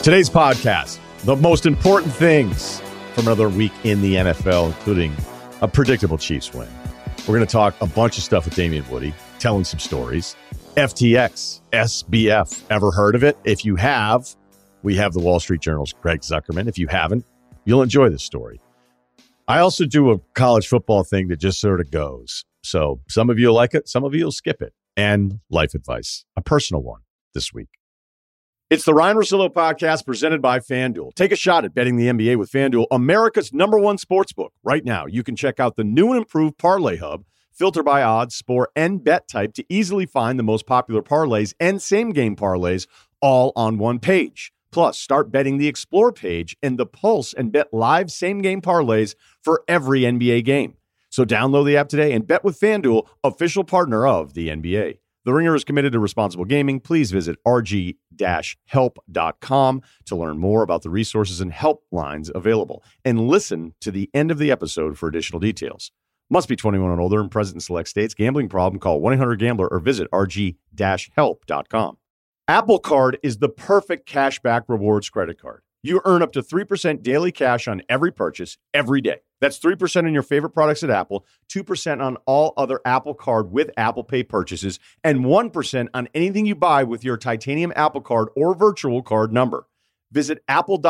Today's podcast, the most important things from another week in the NFL, including a predictable Chiefs win. We're going to talk a bunch of stuff with Damien Woody, telling some stories. FTX, SBF, ever heard of it? If you have, we have the Wall Street Journal's Greg Zuckerman. If you haven't, you'll enjoy this story. I also do a college football thing that just sort of goes. So some of you will like it, some of you will skip it. And life advice, a personal one this week. It's the Ryan Russillo podcast presented by FanDuel. Take a shot at betting the NBA with FanDuel, America's #1 sportsbook. Right now, you can check out the new and improved Parlay Hub, filter by odds, score, and bet type to easily find the most popular parlays and same-game parlays all on one page. Plus, start betting the Explore page and the Pulse and bet live same-game parlays for every NBA game. So download the app today and bet with FanDuel, official partner of the NBA. The Ringer is committed to responsible gaming. Please visit rg-help.com to learn more about the resources and helplines available. And listen to the end of the episode for additional details. Must be 21 and older and present in select states. Gambling problem? Call 1-800-GAMBLER or visit rg-help.com. Apple Card is the perfect cashback rewards credit card. You earn up to 3% daily cash on every purchase every day. That's 3% on your favorite products at Apple, 2% on all other Apple Card with Apple Pay purchases, and 1% on anything you buy with your titanium Apple Card or virtual card number. Visit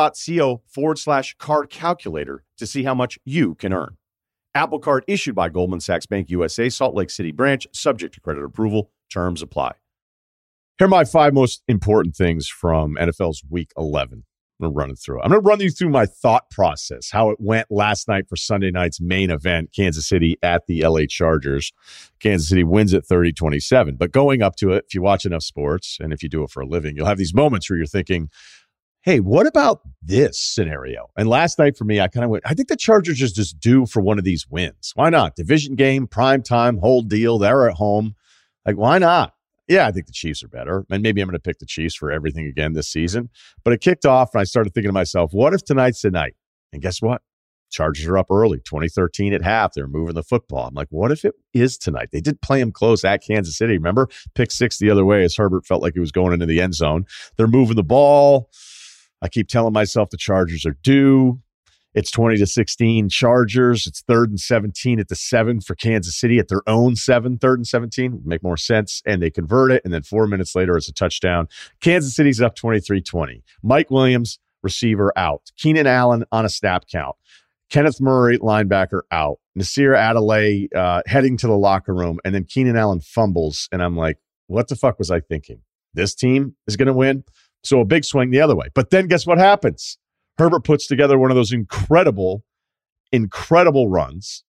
apple.co/card calculator to see how much you can earn. Apple Card issued by Goldman Sachs Bank USA, Salt Lake City branch, subject to credit approval. Terms apply. Here are my 5 most important things from NFL's Week 11. I'm going to run you through my thought process, how it went last night for Sunday night's main event, Kansas City at the LA Chargers. Kansas City wins at 30-27. But going up to it, if you watch enough sports, and if you do it for a living, you'll have these moments where you're thinking, hey, what about this scenario? And last night for me, I kind of went, I think the Chargers is just due for one of these wins. Why not? Division game, prime time, whole deal. They're at home. Like, why not? Yeah, I think the Chiefs are better, and maybe I'm going to pick the Chiefs for everything again this season. But it kicked off, and I started thinking to myself, what if tonight's the night? And guess what? Chargers are up early, 2013 at half. They're moving the football. I'm like, what if it is tonight? They did play them close at Kansas City. Remember? Pick 6 the other way as Herbert felt like he was going into the end zone. They're moving the ball. I keep telling myself the Chargers are due. It's 20-16 Chargers. It's 3rd and 17 at the 7 for Kansas City at their own 7, 3rd and 17. Would make more sense. And they convert it. And then 4 minutes later, it's a touchdown. Kansas City's up 23-20. Mike Williams, receiver, out. Keenan Allen on a snap count. Kenneth Murray, linebacker, out. Nasir Adelaide heading to the locker room. And then Keenan Allen fumbles. And I'm like, what the fuck was I thinking? This team is going to win? So a big swing the other way. But then guess what happens? Herbert puts together one of those incredible runs.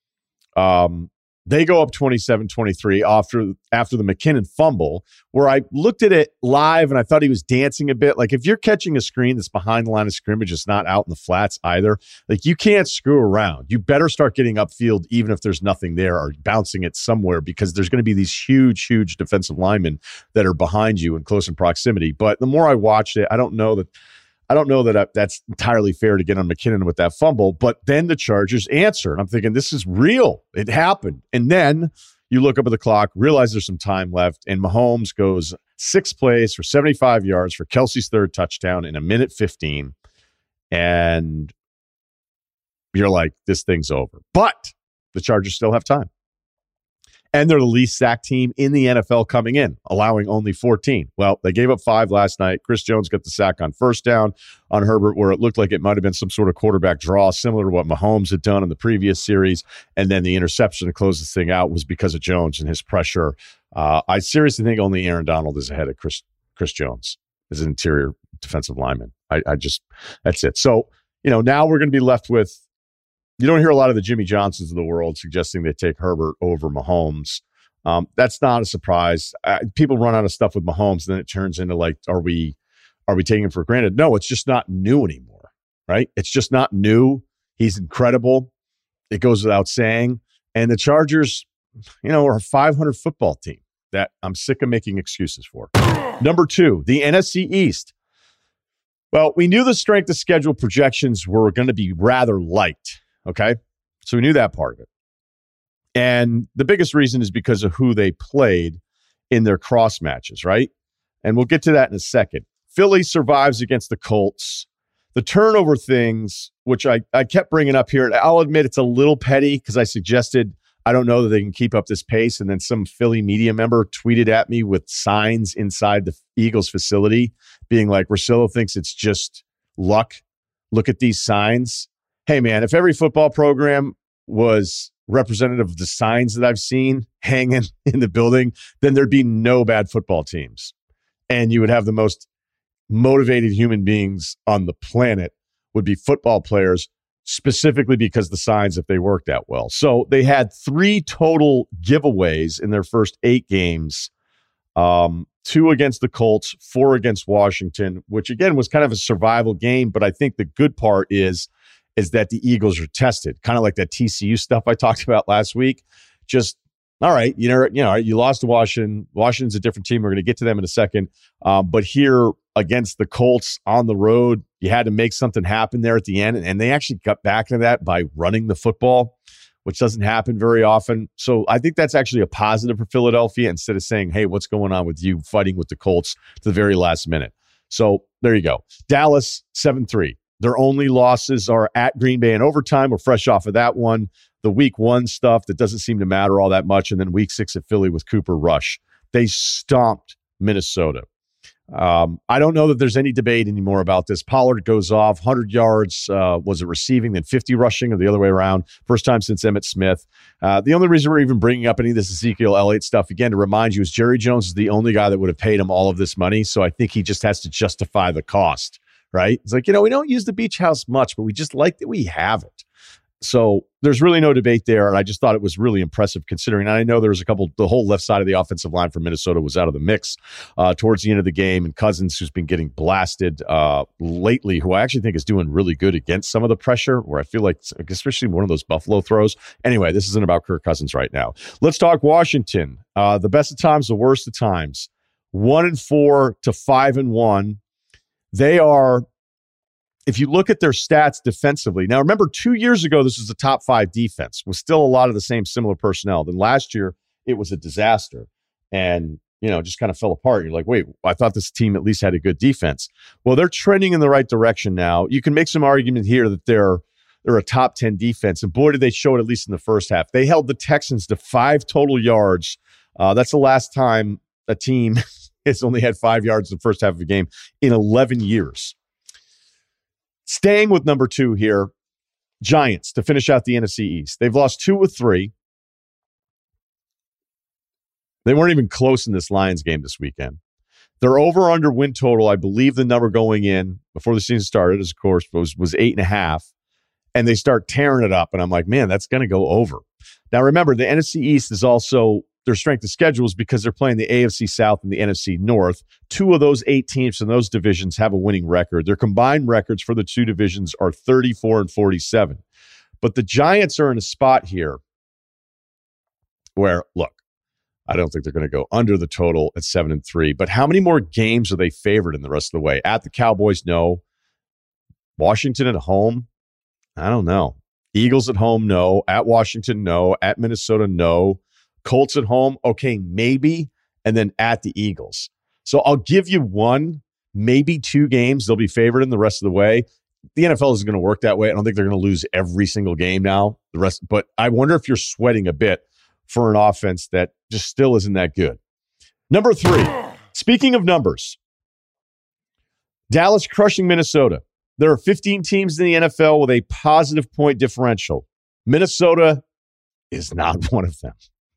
They go up 27-23 after the McKinnon fumble, where I looked at it live and I thought he was dancing a bit. Like, if you're catching a screen that's behind the line of scrimmage, it's not out in the flats either. Like, you can't screw around. You better start getting upfield even if there's nothing there, or bouncing it somewhere, because there's going to be these huge defensive linemen that are behind you and close in proximity. But the more I watched it, I don't know that that's entirely fair to get on McKinnon with that fumble. But then the Chargers answer, and I'm thinking, this is real. It happened. And then you look up at the clock, realize there's some time left, and Mahomes goes 6 plays for 75 yards for Kelsey's 3rd touchdown in 1:15. And you're like, this thing's over. But the Chargers still have time. And they're the least sacked team in the NFL coming in, allowing only 14. Well, they gave up 5 last night. Chris Jones got the sack on first down on Herbert, where it looked like it might have been some sort of quarterback draw, similar to what Mahomes had done in the previous series. And then the interception to close this thing out was because of Jones and his pressure. I seriously think only Aaron Donald is ahead of Chris Jones as an interior defensive lineman. That's it. So, now we're going to be left with, you don't hear a lot of the Jimmy Johnsons of the world suggesting they take Herbert over Mahomes. That's not a surprise. People run out of stuff with Mahomes, and then it turns into like, are we taking him for granted? No, it's just not new anymore, right? It's just not new. He's incredible. It goes without saying. And the Chargers, are a 500 football team that I'm sick of making excuses for. Number 2, the NFC East. Well, we knew the strength of schedule projections were going to be rather light. Okay, so we knew that part of it. And the biggest reason is because of who they played in their cross matches, right? And we'll get to that in a second. Philly survives against the Colts. The turnover things, which I kept bringing up here, and I'll admit it's a little petty because I suggested I don't know that they can keep up this pace. And then some Philly media member tweeted at me with signs inside the Eagles facility being like, Russillo thinks it's just luck. Look at these signs. Hey, man, if every football program was representative of the signs that I've seen hanging in the building, then there'd be no bad football teams. And you would have the most motivated human beings on the planet would be football players, specifically because the signs, if they worked out well. So they had 3 total giveaways in their first 8 games, 2 against the Colts, 4 against Washington, which again was kind of a survival game. But I think the good part is that the Eagles are tested, kind of like that TCU stuff I talked about last week. Just, all right, you lost to Washington. Washington's a different team. We're going to get to them in a second. But here against the Colts on the road, you had to make something happen there at the end. And they actually got back into that by running the football, which doesn't happen very often. So I think that's actually a positive for Philadelphia instead of saying, hey, what's going on with you fighting with the Colts to the very last minute. So there you go. Dallas 7-3. Their only losses are at Green Bay in overtime. We're fresh off of that one. The week 1 stuff that doesn't seem to matter all that much. And then week 6 at Philly with Cooper Rush. They stomped Minnesota. I don't know that there's any debate anymore about this. Pollard goes off 100 yards. Was it receiving, then 50 rushing, or the other way around? First time since Emmitt Smith. The only reason we're even bringing up any of this Ezekiel Elliott stuff, again, to remind you, is Jerry Jones is the only guy that would have paid him all of this money. So I think he just has to justify the cost, right? It's like, we don't use the beach house much, but we just like that we have it. So there's really no debate there. And I just thought it was really impressive considering. And I know there was the whole left side of the offensive line for Minnesota was out of the mix towards the end of the game. And Cousins, who's been getting blasted lately, who I actually think is doing really good against some of the pressure, where I feel like, especially one of those Buffalo throws. Anyway, this isn't about Kirk Cousins right now. Let's talk Washington. The best of times, the worst of times. 1-4 to 5-1. They are, if you look at their stats defensively, now remember 2 years ago, this was the top 5 defense, was still a lot of the same similar personnel. Then last year, it was a disaster and, just kind of fell apart. You're like, wait, I thought this team at least had a good defense. Well, they're trending in the right direction now. You can make some argument here that they're a top 10 defense. And boy, did they show it, at least in the first half. They held the Texans to 5 total yards. That's the last time a team has only had 5 yards in the first half of a game in 11 years. Staying with number 2 here, Giants to finish out the NFC East. They've lost 2 of 3. They weren't even close in this Lions game this weekend. Their over-under win total, I believe the number going in before the season started, of course, was 8.5. And they start tearing it up. And I'm like, man, that's going to go over. Now, remember, the NFC East is also their strength of schedules because they're playing the AFC South and the NFC North. 2 of those 8 teams in those divisions have a winning record. Their combined records for the 2 divisions are 34-47. But the Giants are in a spot here where, look, I don't think they're going to go under the total at 7-3. But how many more games are they favored in the rest of the way? At the Cowboys, no. Washington at home, I don't know. Eagles at home, no. At Washington, no. At Minnesota, no. Colts at home, okay, maybe, and then at the Eagles. So I'll give you 1, maybe 2 games they'll be favored in the rest of the way. The NFL isn't going to work that way. I don't think they're going to lose every single game now. But I wonder if you're sweating a bit for an offense that just still isn't that good. Number 3, speaking of numbers, Dallas crushing Minnesota. There are 15 teams in the NFL with a positive point differential. Minnesota is not one of them.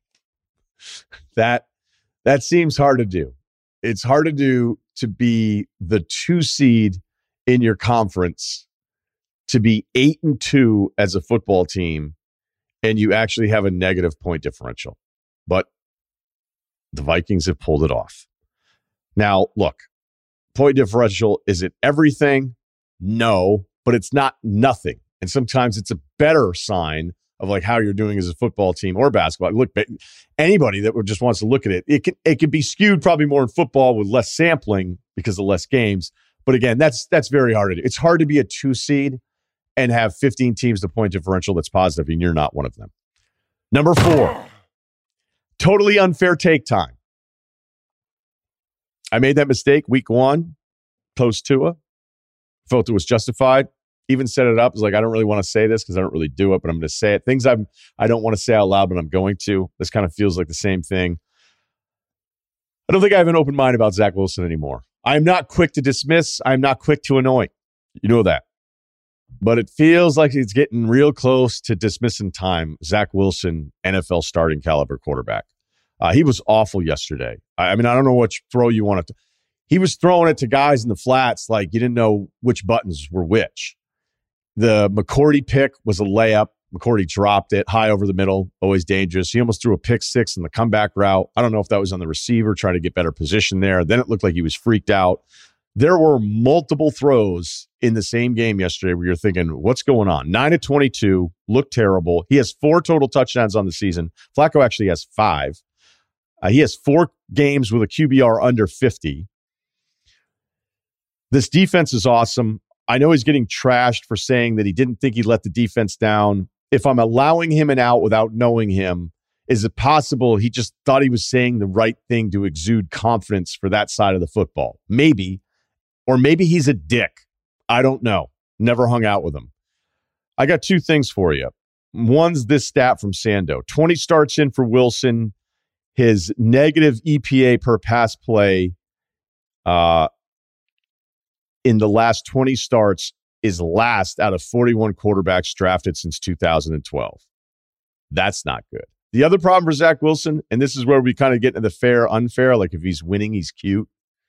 That seems hard to do. It's hard to do to be the 2 seed in your conference, to be 8-2 as a football team, and you actually have a negative point differential. But the Vikings have pulled it off. Now, look, point differential, is it everything? No, but it's not nothing. And sometimes it's a better sign of like how you're doing as a football team or basketball. Look, anybody that just wants to look at it, it can be skewed probably more in football with less sampling because of less games. But again, that's very hard to do. It's hard to be a 2 seed and have 15 teams to point differential that's positive, and you're not one of them. Number 4, totally unfair take time. I made that mistake week 1. post Tua. Felt it was justified. Even set it up. It's like, I don't really want to say this because I don't really do it, but I'm going to say it. Things I don't want to say out loud, but I'm going to. This kind of feels like the same thing. I don't think I have an open mind about Zach Wilson anymore. I am not quick to dismiss. I am not quick to annoy. You know that. But it feels like it's getting real close to dismissing time. Zach Wilson, NFL starting caliber quarterback. He was awful yesterday. I mean, I don't know which throw you want to. He was throwing it to guys in the flats like you didn't know which buttons were which. The McCourty pick was a layup. McCourty dropped it high over the middle, always dangerous. He almost threw a pick six in the comeback route. I don't know if that was on the receiver, trying to get better position there. Then it looked like he was freaked out. There were multiple throws in the same game yesterday where you're thinking, what's going on? 9 of 22, looked terrible. He has 4 total touchdowns on the season. Flacco actually has 5. He has 4 games with a QBR under 50. This defense is awesome. I know he's getting trashed for saying that he didn't think he'd let the defense down. If I'm allowing him an out without knowing him, is it possible he just thought he was saying the right thing to exude confidence for that side of the football? Maybe. Or maybe he's a dick. I don't know. Never hung out with him. I got 2 things for you. One's this stat from Sando. 20 starts in for Wilson. His negative EPA per pass play in the last 20 starts is last out of 41 quarterbacks drafted since 2012. That's not good. The other problem for Zach Wilson, and this is where we kind of get into the fair, unfair, like if he's winning, he's cute.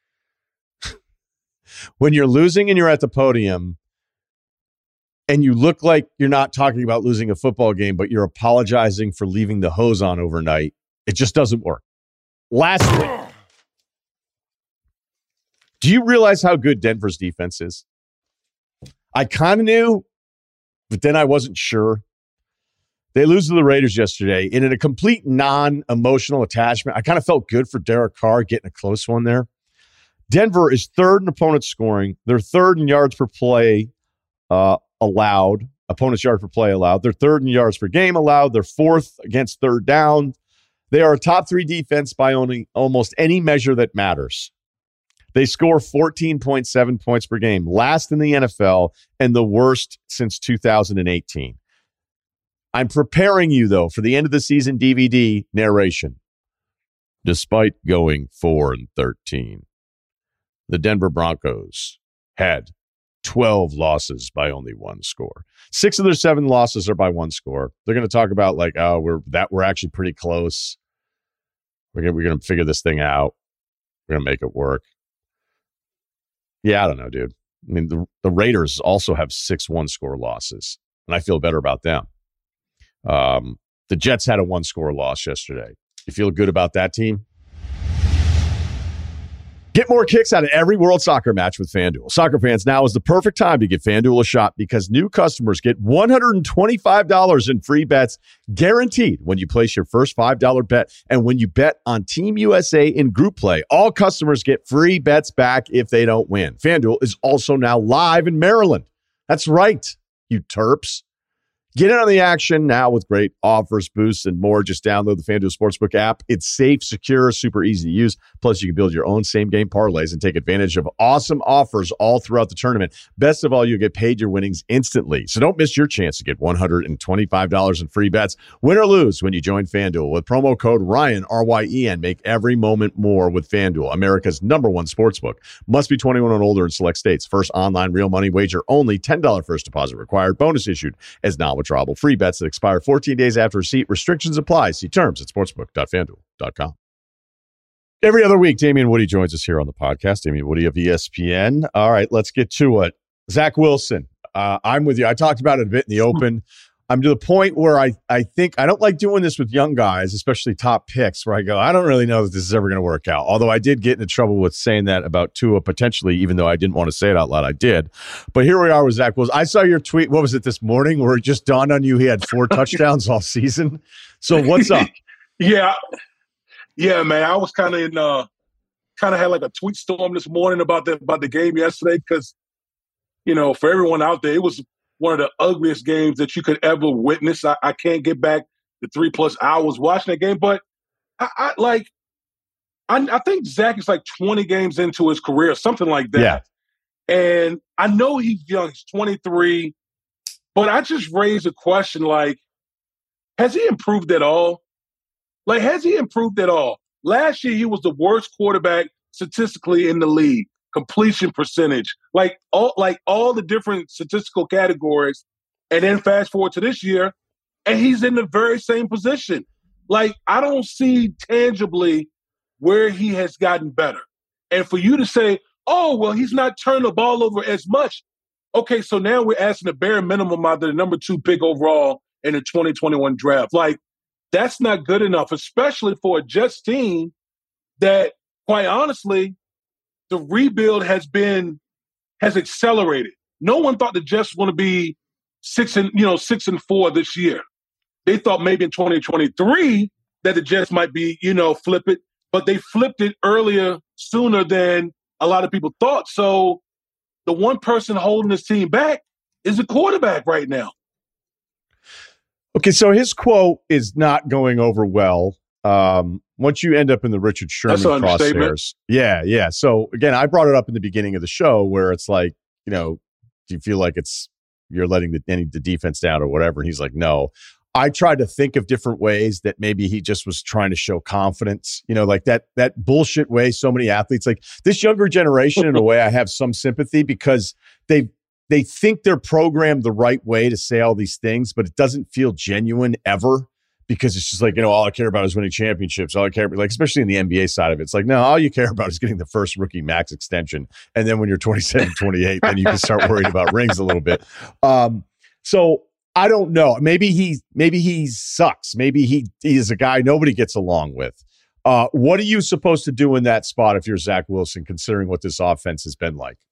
When you're losing and you're at the podium and you look like you're not talking about losing a football game, but you're apologizing for leaving the hose on overnight, it just doesn't work. Lastly, do you realize how good Denver's defense is? I kind of knew, but then I wasn't sure. They lose to the Raiders yesterday, and in a complete non-emotional attachment, I kind of felt good for Derek Carr getting a close one there. Denver is 3rd in opponent scoring. They're 3rd in yards per play allowed. Opponent's yards per play allowed. They're 3rd in yards per game allowed. They're 4th against third down. They are a top 3 defense by only almost any measure that matters. They score 14.7 points per game, last in the NFL and the worst since 2018. I'm preparing you, though, for the end of the season DVD narration. Despite going 4-13, the Denver Broncos had 12 losses by only 1 score. 6 of their 7 losses are by 1 score. They're going to talk about like, oh, we're actually pretty close. We're going to figure this thing out. We're going to make it work. Yeah, I don't know, dude. I mean, the Raiders also have 6 one-score losses, and I feel better about them. The Jets had a 1-score loss yesterday. You feel good about that team? Get more kicks out of every World Soccer match with FanDuel. Soccer fans, now is the perfect time to give FanDuel a shot because new customers get $125 in free bets guaranteed when you place your first $5 bet. And when you bet on Team USA in group play, all customers get free bets back if they don't win. FanDuel is also now live in Maryland. That's right, you Terps. Get in on the action now with great offers, boosts, and more. Just download the FanDuel Sportsbook app. It's safe, secure, super easy to use. Plus, you can build your own same-game parlays and take advantage of awesome offers all throughout the tournament. Best of all, you'll get paid your winnings instantly. So don't miss your chance to get $125 in free bets, win or lose, when you join FanDuel. With promo code Ryan, R-Y-E-N, make every moment more with FanDuel, America's #1 sportsbook. Must be 21 and older in select states. First online real money wager only. $10 first deposit required. Bonus issued as non-withdrawable. Free bets that expire 14 days after receipt. Restrictions apply. See terms at sportsbook.fanduel.com. Every other week, Damian Woody joins us here on the podcast. Damian Woody of ESPN. All right, let's get to it. Zach Wilson. I'm with you. I talked about it a bit in the open. I'm to the point where I think I don't like doing this with young guys, especially top picks, where I go, I don't really know that this is ever going to work out. Although I did get into trouble with saying that about Tua potentially, even though I didn't want to say it out loud. I did. But here we are with Zach Wilson. I saw your tweet. What was it this morning where it just dawned on you he had 4 touchdowns all season? So what's up? Yeah, man. I was kind of had like a tweet storm this morning about the game yesterday because, you know, for everyone out there, it was one of the ugliest games that you could ever witness. I can't get back the 3+ hours watching that game, but I think Zach is like 20 games into his career, something like that. And I know he's young, he's 23, but I just raised a question like, has he improved at all? Like, has he improved at all? Last year, he was the worst quarterback statistically in the league. Completion percentage, like all the different statistical categories. And then fast forward to this year, and he's in the very same position. Like, I don't see tangibly where he has gotten better. And for you to say, oh, well, he's not turning the ball over as much. Okay, so now we're asking the bare minimum out of the number 2 pick overall in the 2021 draft. Like, that's not good enough, especially for a Jets team that, quite honestly, the rebuild has accelerated. No one thought the Jets were going to be 6-4 this year. They thought maybe in 2023 that the Jets might be, flip it, but they flipped it sooner than a lot of people thought. So the one person holding this team back is the quarterback right now. Okay, so his quote is not going over well. Once you end up in the Richard Sherman crosshairs. Yeah. So again, I brought it up in the beginning of the show where it's like, do you feel like you're letting the defense down or whatever? And he's like, no. I tried to think of different ways that maybe he just was trying to show confidence, like that bullshit way so many athletes, like this younger generation, in a way I have some sympathy because they think they're programmed the right way to say all these things, but it doesn't feel genuine ever because it's just like, all I care about is winning championships. All I care about, like, especially in the NBA side of it, it's like, no, all you care about is getting the first rookie max extension. And then when you're 27, 28, then you can start worrying about rings a little bit. So I don't know. Maybe he sucks. Maybe he is a guy nobody gets along with. What are you supposed to do in that spot if you're Zach Wilson, considering what this offense has been like?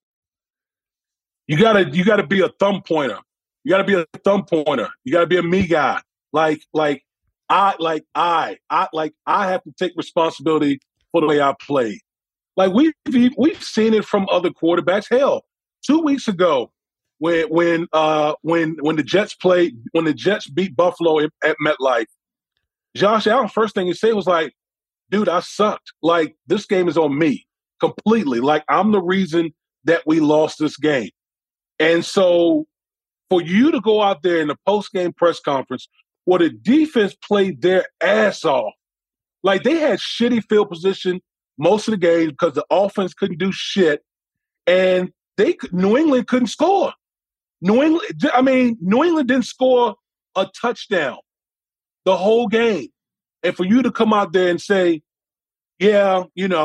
You gotta be a thumb pointer. You gotta be a thumb pointer. You gotta be a me guy. I have to take responsibility for the way I play. Like we've seen it from other quarterbacks. Hell, 2 weeks ago, when the Jets beat Buffalo at MetLife, Josh Allen, first thing he said was like, "Dude, I sucked. Like, this game is on me completely. Like, I'm the reason that we lost this game." And so, for you to go out there in the post-game press conference where the defense played their ass off, like they had shitty field position most of the game because the offense couldn't do shit, and New England couldn't score. New England didn't score a touchdown the whole game. And for you to come out there and say, yeah,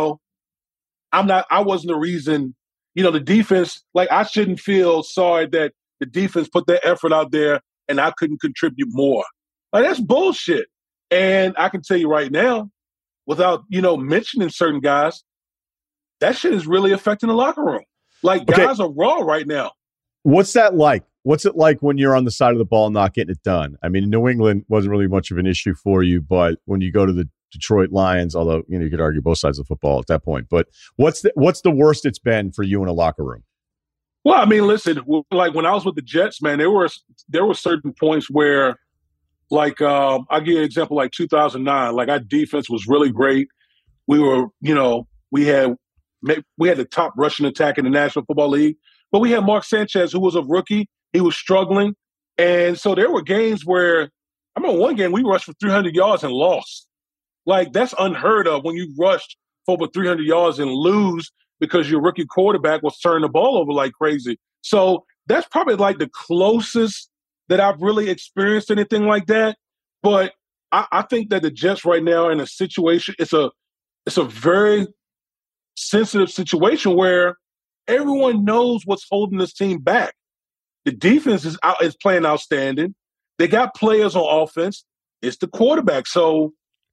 I wasn't the reason, the defense, like I shouldn't feel sorry that the defense put their effort out there and I couldn't contribute more. Like, that's bullshit. And I can tell you right now, without, mentioning certain guys, that shit is really affecting the locker room. Like, guys are raw right now. What's that like? What's it like when you're on the side of the ball not getting it done? I mean, New England wasn't really much of an issue for you, but when you go to the Detroit Lions, although, you could argue both sides of football at that point, but what's the worst it's been for you in a locker room? Well, I mean, listen, like when I was with the Jets, man, there were certain points where, like, I'll give you an example, like 2009, like our defense was really great. We were, we had the top rushing attack in the National Football League, but we had Mark Sanchez, who was a rookie. He was struggling. And so there were games where, I remember one game we rushed for 300 yards and lost. Like, that's unheard of when you rushed for over 300 yards and lose because your rookie quarterback was turning the ball over like crazy. So that's probably like the closest that I've really experienced anything like that. But I think that the Jets right now are in a situation, it's a very sensitive situation where everyone knows what's holding this team back. The defense is playing outstanding. They got players on offense. It's the quarterback. So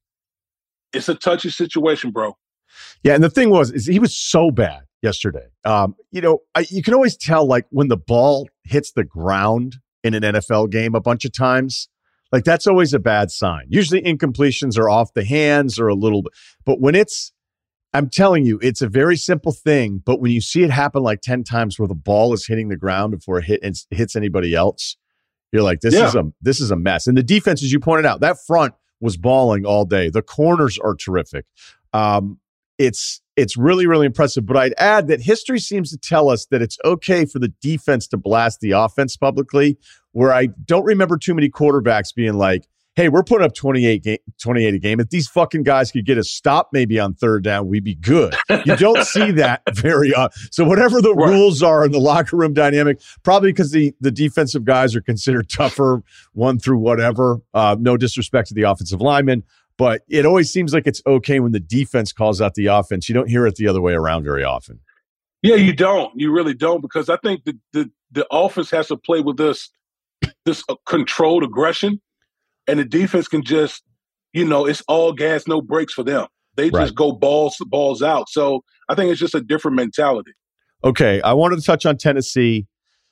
it's a touchy situation, bro. Yeah, and the thing is he was so bad yesterday. You can always tell, like, when the ball hits the ground in an NFL game a bunch of times, like, that's always a bad sign. Usually incompletions are off the hands or a little bit, but when I'm telling you, it's a very simple thing, but when you see it happen like 10 times where the ball is hitting the ground before it hits anybody else, you're like, this is a mess. And the defense, as you pointed out, that front was balling all day. The corners are terrific. it's really, really impressive. But I'd add that history seems to tell us that it's okay for the defense to blast the offense publicly, where I don't remember too many quarterbacks being like, hey, we're putting up 28 a game. If these fucking guys could get a stop maybe on third down, we'd be good. You don't see that very often. So whatever the rules are in the locker room dynamic, probably because the defensive guys are considered tougher, one through whatever. No disrespect to the offensive linemen, but it always seems like it's okay when the defense calls out the offense. You don't hear it the other way around very often. Yeah, you don't. You really don't, because I think the offense has to play with this controlled aggression. And the defense can just, it's all gas, no brakes for them. They just go balls out. So I think it's just a different mentality. Okay, I wanted to touch on Tennessee.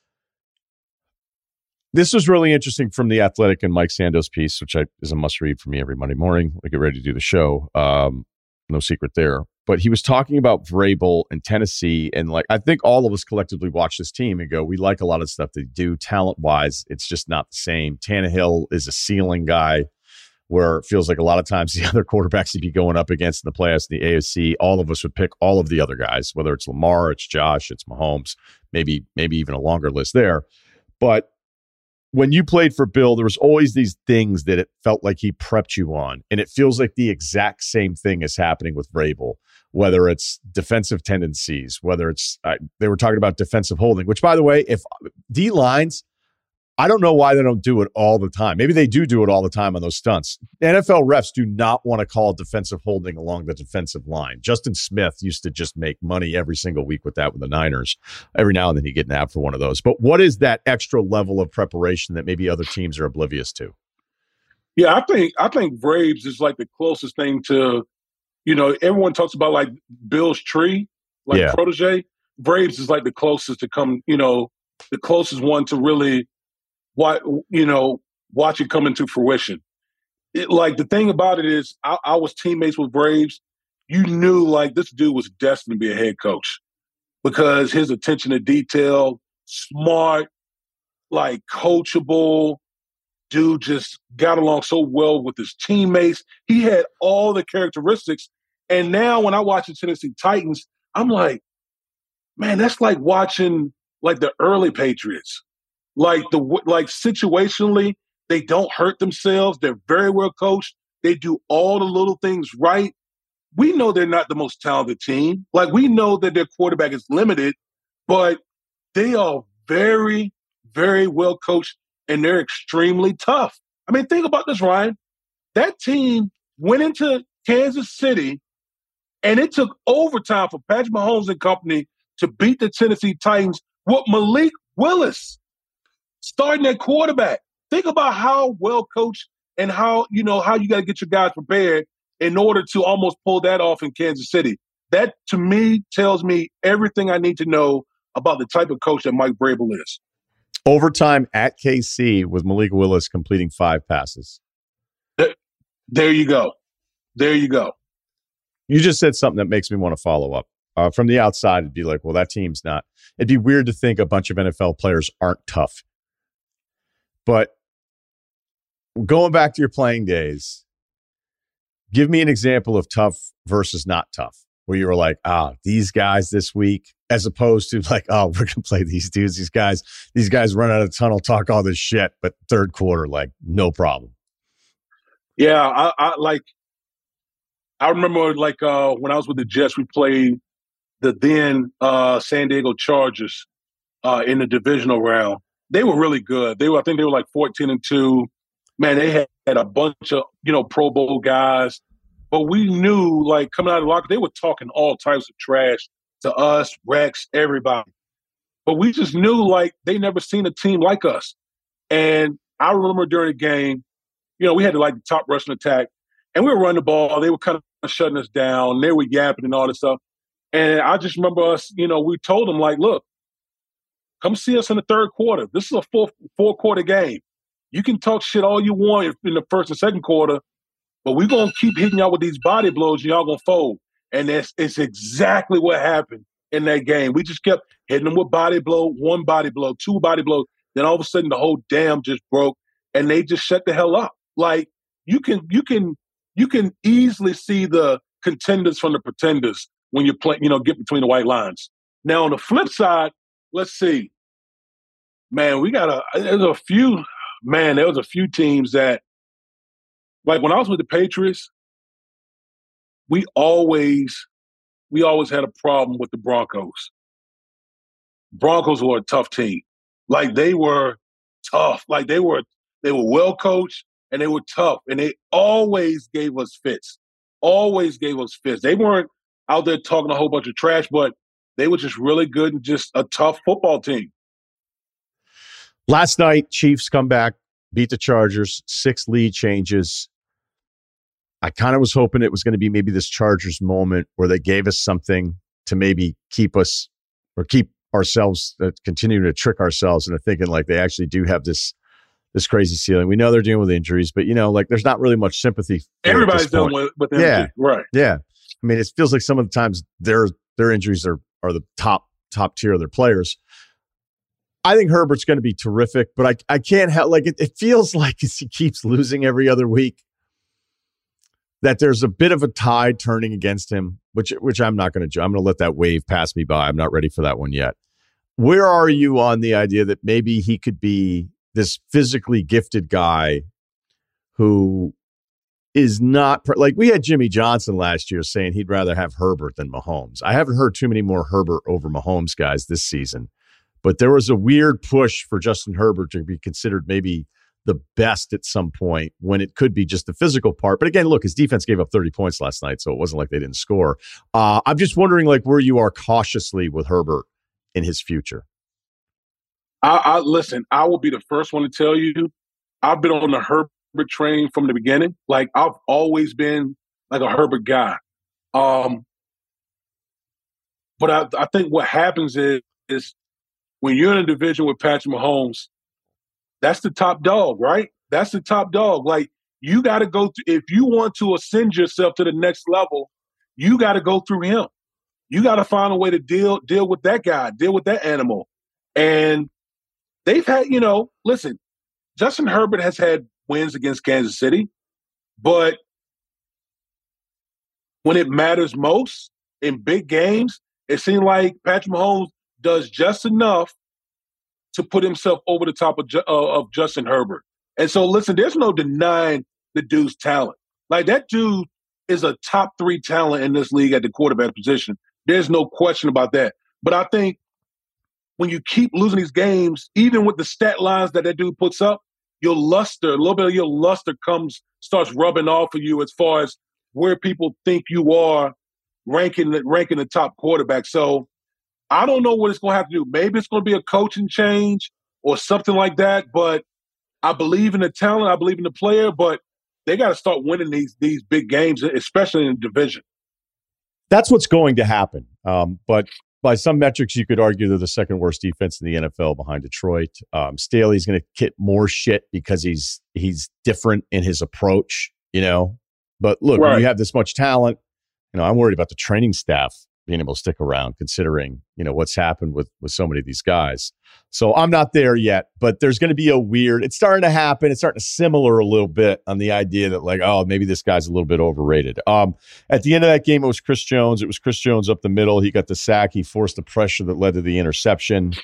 This was really interesting from The Athletic and Mike Sando's piece, which is a must-read for me every Monday morning when I get ready to do the show. No secret there. But he was talking about Vrabel and Tennessee, and I think all of us collectively watch this team and go, we like a lot of stuff they do. Talent-wise, it's just not the same. Tannehill is a ceiling guy where it feels like a lot of times the other quarterbacks he'd be going up against in the playoffs in the AFC, all of us would pick all of the other guys, whether it's Lamar, it's Josh, it's Mahomes, maybe even a longer list there. But when you played for Bill, there was always these things that it felt like he prepped you on. And it feels like the exact same thing is happening with Vrabel, whether it's defensive tendencies, whether it's, they were talking about defensive holding, which, by the way, if D-lines, I don't know why they don't do it all the time. Maybe they do it all the time on those stunts. NFL refs do not want to call defensive holding along the defensive line. Justin Smith used to just make money every single week with that with the Niners. Every now and then he'd get nabbed for one of those. But what is that extra level of preparation that maybe other teams are oblivious to? Yeah, I think Braves is like the closest thing to, everyone talks about like Bill's tree, protege. Braves is like the closest to come, the closest one to really watch it come into fruition. The thing about it is I was teammates with Braves. You knew this dude was destined to be a head coach because his attention to detail, smart, coachable, dude just got along so well with his teammates. He had all the characteristics. And now when I watch the Tennessee Titans, I'm like, man, that's like watching the early Patriots. Situationally, they don't hurt themselves. They're very well coached. They do all the little things right. We know they're not the most talented team. We know that their quarterback is limited, but they are very, very well coached, and they're extremely tough. I mean, think about this, Ryan. That team went into Kansas City, and it took overtime for Patrick Mahomes and company to beat the Tennessee Titans with Malik Willis starting at quarterback. Think about how well coached and how you got to get your guys prepared in order to almost pull that off in Kansas City. That, to me, tells me everything I need to know about the type of coach that Mike Vrabel is. Overtime at KC with Malik Willis completing 5 passes. There you go. There you go. You just said something that makes me want to follow up. From the outside, it'd be like, well, that team's not. It'd be weird to think a bunch of NFL players aren't tough. But going back to your playing days, give me an example of tough versus not tough, where you were like, these guys this week, as opposed to we're going to play these dudes. These guys run out of tunnel, talk all this shit, but third quarter, no problem. Yeah, I remember when I was with the Jets, we played the then San Diego Chargers in the divisional round. They were really good. I think they were 14-2. Man, they had a bunch of, Pro Bowl guys. But we knew, coming out of the locker, they were talking all types of trash to us, Rex, everybody. But we just knew, they never seen a team like us. And I remember during the game, we had the top rushing attack. And we were running the ball. They were kind of shutting us down. They were yapping and all this stuff. And I just remember us, we told them, look, come see us in the third quarter. This is a four-quarter game. You can talk shit all you want in the first and second quarter, but we're going to keep hitting y'all with these body blows and y'all going to fold. And it's exactly what happened in that game. We just kept hitting them with body blow, 1 body blow, 2 body blows. Then all of a sudden the whole dam just broke and they just shut the hell up. You can easily see the contenders from the pretenders when you play, get between the white lines. Now, on the flip side, let's see. Man, there was a few teams that, like when I was with the Patriots, we always had a problem with the Broncos. Broncos were a tough team. Like they were tough. Like they were well coached and they were tough. And they always gave us fits. Always gave us fits. They weren't out there talking a whole bunch of trash, but they were just really good and just a tough football team. Last night, Chiefs come back, beat the Chargers, 6 lead changes. I kind of was hoping it was going to be maybe this Chargers moment where they gave us something to maybe keep us or keep ourselves, continuing to trick ourselves into thinking like they actually do have this crazy ceiling. We know they're dealing with injuries, but like there's not really much sympathy. Everybody's dealing with injury. Yeah. Right. Yeah. I mean, it feels like some of the times their injuries are the top tier of their players. I think Herbert's going to be terrific, but I can't help, like, it feels like as he keeps losing every other week, that there's a bit of a tide turning against him, which I'm not going to do. I'm going to let that wave pass me by. I'm not ready for that one yet. Where are you on the idea that maybe he could be this physically gifted guy who is not like we had Jimmy Johnson last year saying he'd rather have Herbert than Mahomes. I haven't heard too many more Herbert over Mahomes guys this season, but there was a weird push for Justin Herbert to be considered maybe the best at some point when it could be just the physical part. But again, look, his defense gave up 30 points last night, so it wasn't like they didn't score. I'm just wondering like where you are cautiously with Herbert in his future. Listen, I will be the first one to tell you, I've been on the Herbert train from the beginning. Like I've always been like a Herbert guy. But I think what happens is when you're in a division with Patrick Mahomes, that's the top dog, right? That's the top dog. Like you got to go through, if you want to ascend yourself to the next level, you got to go through him. You got to find a way to deal with that guy, deal with that animal. And they've had, listen, Justin Herbert has had wins against Kansas City, but when it matters most in big games, it seems like Patrick Mahomes does just enough to put himself over the top of Justin Herbert. And so, listen, there's no denying the dude's talent. Like that dude is a top 3 talent in this league at the quarterback position. There's no question about that. But I think when you keep losing these games, even with the stat lines that dude puts up, a little bit of your luster starts rubbing off of you as far as where people think you are ranking the top quarterback. So I don't know what it's going to have to do. Maybe it's going to be a coaching change or something like that. But I believe in the talent. I believe in the player. But they got to start winning these big games, especially in the division. That's what's going to happen. But by some metrics, you could argue they're the second worst defense in the NFL behind Detroit. Staley's going to get more shit because he's different in his approach, But look, right. When you have this much talent, I'm worried about the training staff being able to stick around considering, what's happened with so many of these guys. So I'm not there yet, but there's going to be it's starting to happen. It's starting to simmer a little bit on the idea that like, oh, maybe this guy's a little bit overrated. At the end of that game, it was Chris Jones. It was Chris Jones up the middle. He got the sack. He forced the pressure that led to the interception.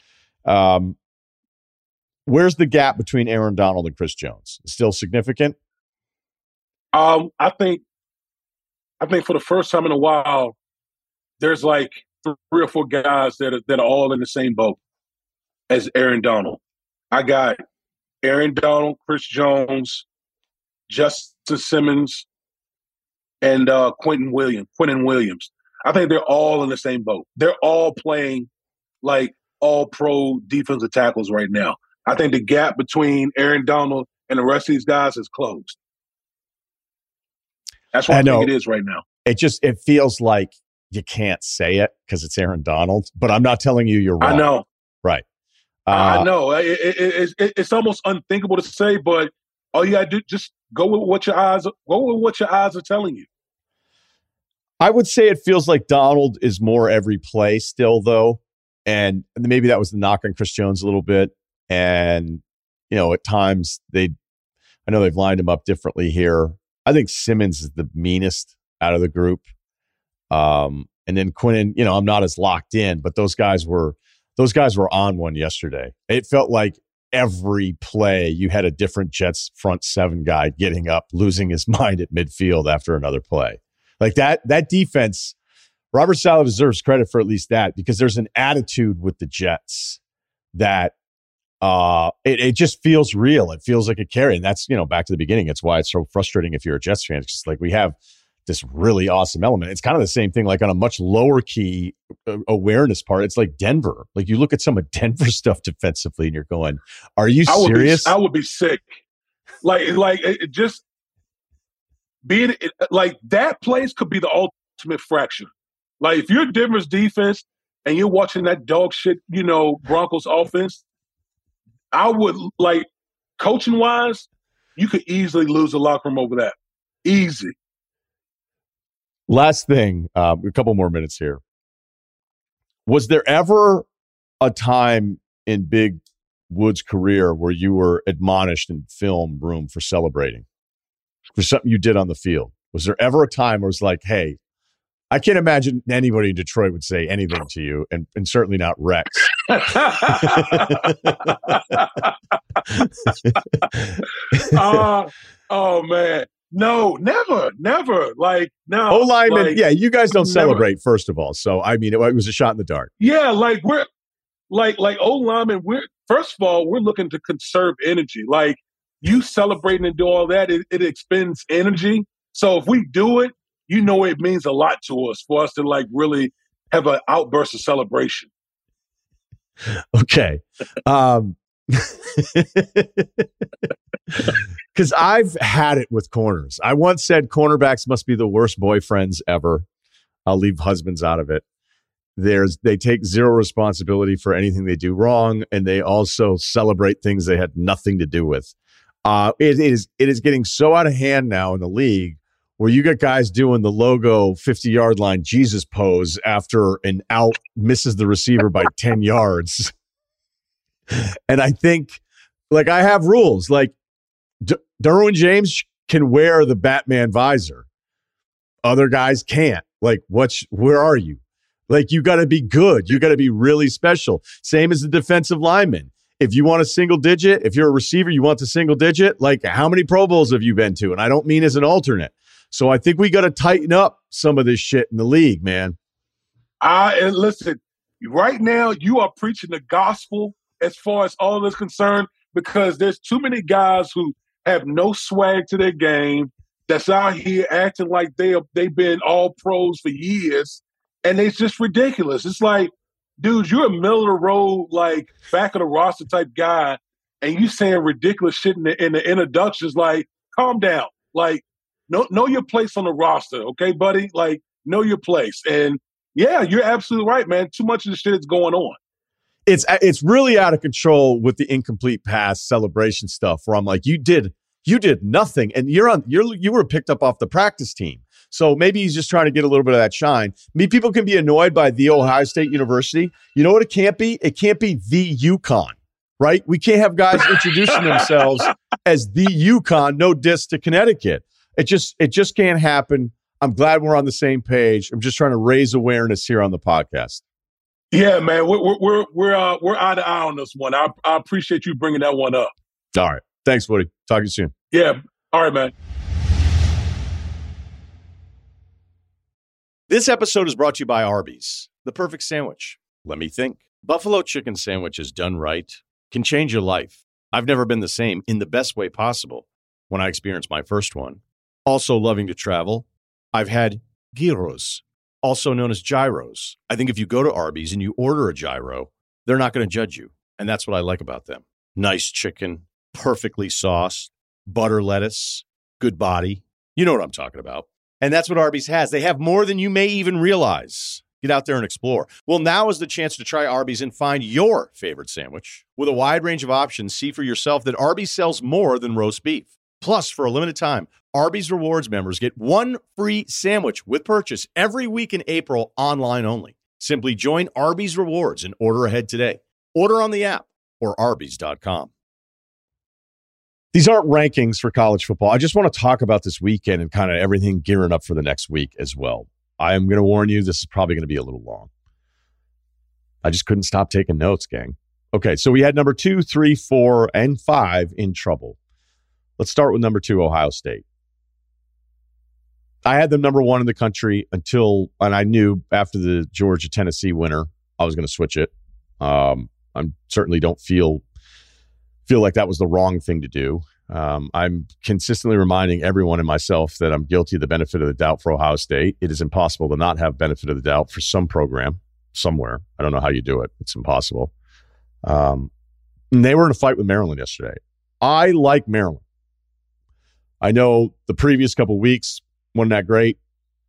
Where's the gap between Aaron Donald and Chris Jones? Still significant? I think for the first time in a while, there's like 3 or 4 guys that are all in the same boat as Aaron Donald. I got Aaron Donald, Chris Jones, Justin Simmons, and Quentin Williams. I think they're all in the same boat. They're all playing like all-pro defensive tackles right now. I think the gap between Aaron Donald and the rest of these guys is closed. That's what I think it is right now. It feels like you can't say it because it's Aaron Donald, but I'm not telling you you're wrong. I know. Right. I know. It's almost unthinkable to say, but all you got to do, just go with what your eyes are telling you. I would say it feels like Donald is more every play still, though. And maybe that was the knock on Chris Jones a little bit. And, at times I know they've lined him up differently here. I think Simmons is the meanest out of the group. And then Quinnen, I'm not as locked in, but those guys were on one yesterday. It felt like every play you had a different Jets front seven guy getting up, losing his mind at midfield after another play. Like that defense, Robert Saleh deserves credit for at least that, because there's an attitude with the Jets that it just feels real. It feels like a carry. And that's, back to the beginning. It's why it's so frustrating if you're a Jets fan. It's just like we have this really awesome element. It's kind of the same thing, like on a much lower key awareness part. It's like Denver. Like you look at some of Denver stuff defensively and you're going, are you serious? I would be sick. Like it just being like that place could be the ultimate fraction. Like if you're Denver's defense and you're watching that dog shit, Broncos offense, I would, like, coaching wise, you could easily lose the locker room over that. Easy. Last thing, a couple more minutes here. Was there ever a time in Big Wood's career where you were admonished in film room for celebrating for something you did on the field? Was there ever a time where it's like, hey, I can't imagine anybody in Detroit would say anything to you, and certainly not Rex. Oh, man. No, never. Like, no. O-lineman, like, yeah, you guys don't never. Celebrate, first of all. So, I mean, it was a shot in the dark. Yeah, like, we're, like O-lineman, first of all, we're looking to conserve energy. Like, you celebrating and do all that, it expends energy. So if we do it, it means a lot to us for us to, like, really have an outburst of celebration. Okay. Because I've had it with corners. I once said cornerbacks must be the worst boyfriends ever. I'll leave husbands out of it. They take zero responsibility for anything they do wrong, and they also celebrate things they had nothing to do with. It is getting so out of hand now in the league, where you got guys doing the logo 50-yard line Jesus pose after an out misses the receiver by 10 yards. And I think, like, I have rules. Like, Derwin James can wear the Batman visor. Other guys can't. Like, where are you? Like, you got to be good. You got to be really special. Same as the defensive lineman. If you want a single digit, if you're a receiver, you want the single digit. Like, how many Pro Bowls have you been to? And I don't mean as an alternate. So I think we got to tighten up some of this shit in the league, man. And listen, right now you are preaching the gospel as far as all this concerned, because there's too many guys who have no swag to their game that's out here acting like they've been all pros for years, and it's just ridiculous. It's like, dude, you're a middle of the road, like back of the roster type guy, and you saying ridiculous shit in the introductions. Like, calm down. Like, know your place on the roster, okay, buddy? Like, know your place. And yeah, you're absolutely right, man. Too much of the shit is going on. It's really out of control with the incomplete pass celebration stuff, where I'm like, you did nothing, and you were picked up off the practice team. So maybe he's just trying to get a little bit of that shine. People can be annoyed by the Ohio State University. You know what it can't be? It can't be the UConn, right? We can't have guys introducing themselves as the UConn. No diss to Connecticut. It just can't happen. I'm glad we're on the same page. I'm just trying to raise awareness here on the podcast. Yeah, man, we're eye to eye on this one. I appreciate you bringing that one up. All right, thanks, Woody. Talk to you soon. Yeah, all right, man. This episode is brought to you by Arby's, the perfect sandwich. Let me think. Buffalo chicken sandwiches done right can change your life. I've never been the same in the best way possible when I experienced my first one. Also loving to travel, I've had gyros, also known as gyros. I think if you go to Arby's and you order a gyro, they're not going to judge you. And that's what I like about them. Nice chicken, perfectly sauced, butter lettuce, good body. You know what I'm talking about. And that's what Arby's has. They have more than you may even realize. Get out there and explore. Well, now is the chance to try Arby's and find your favorite sandwich. With a wide range of options, see for yourself that Arby's sells more than roast beef. Plus, for a limited time, Arby's Rewards members get one free sandwich with purchase every week in April, online only. Simply join Arby's Rewards and order ahead today. Order on the app or Arby's.com. These aren't rankings for college football. I just want to talk about this weekend and kind of everything gearing up for the next week as well. I am going to warn you, this is probably going to be a little long. I just couldn't stop taking notes, gang. Okay, so we had number 2, 3, 4, and 5 in trouble. Let's start with number 2, Ohio State. I had them number 1 in the country and I knew after the Georgia-Tennessee winner, I was going to switch it. I certainly don't feel like that was the wrong thing to do. I'm consistently reminding everyone and myself that I'm guilty of the benefit of the doubt for Ohio State. It is impossible to not have benefit of the doubt for some program somewhere. I don't know how you do it. It's impossible. And they were in a fight with Maryland yesterday. I like Maryland. I know the previous couple of weeks wasn't that great.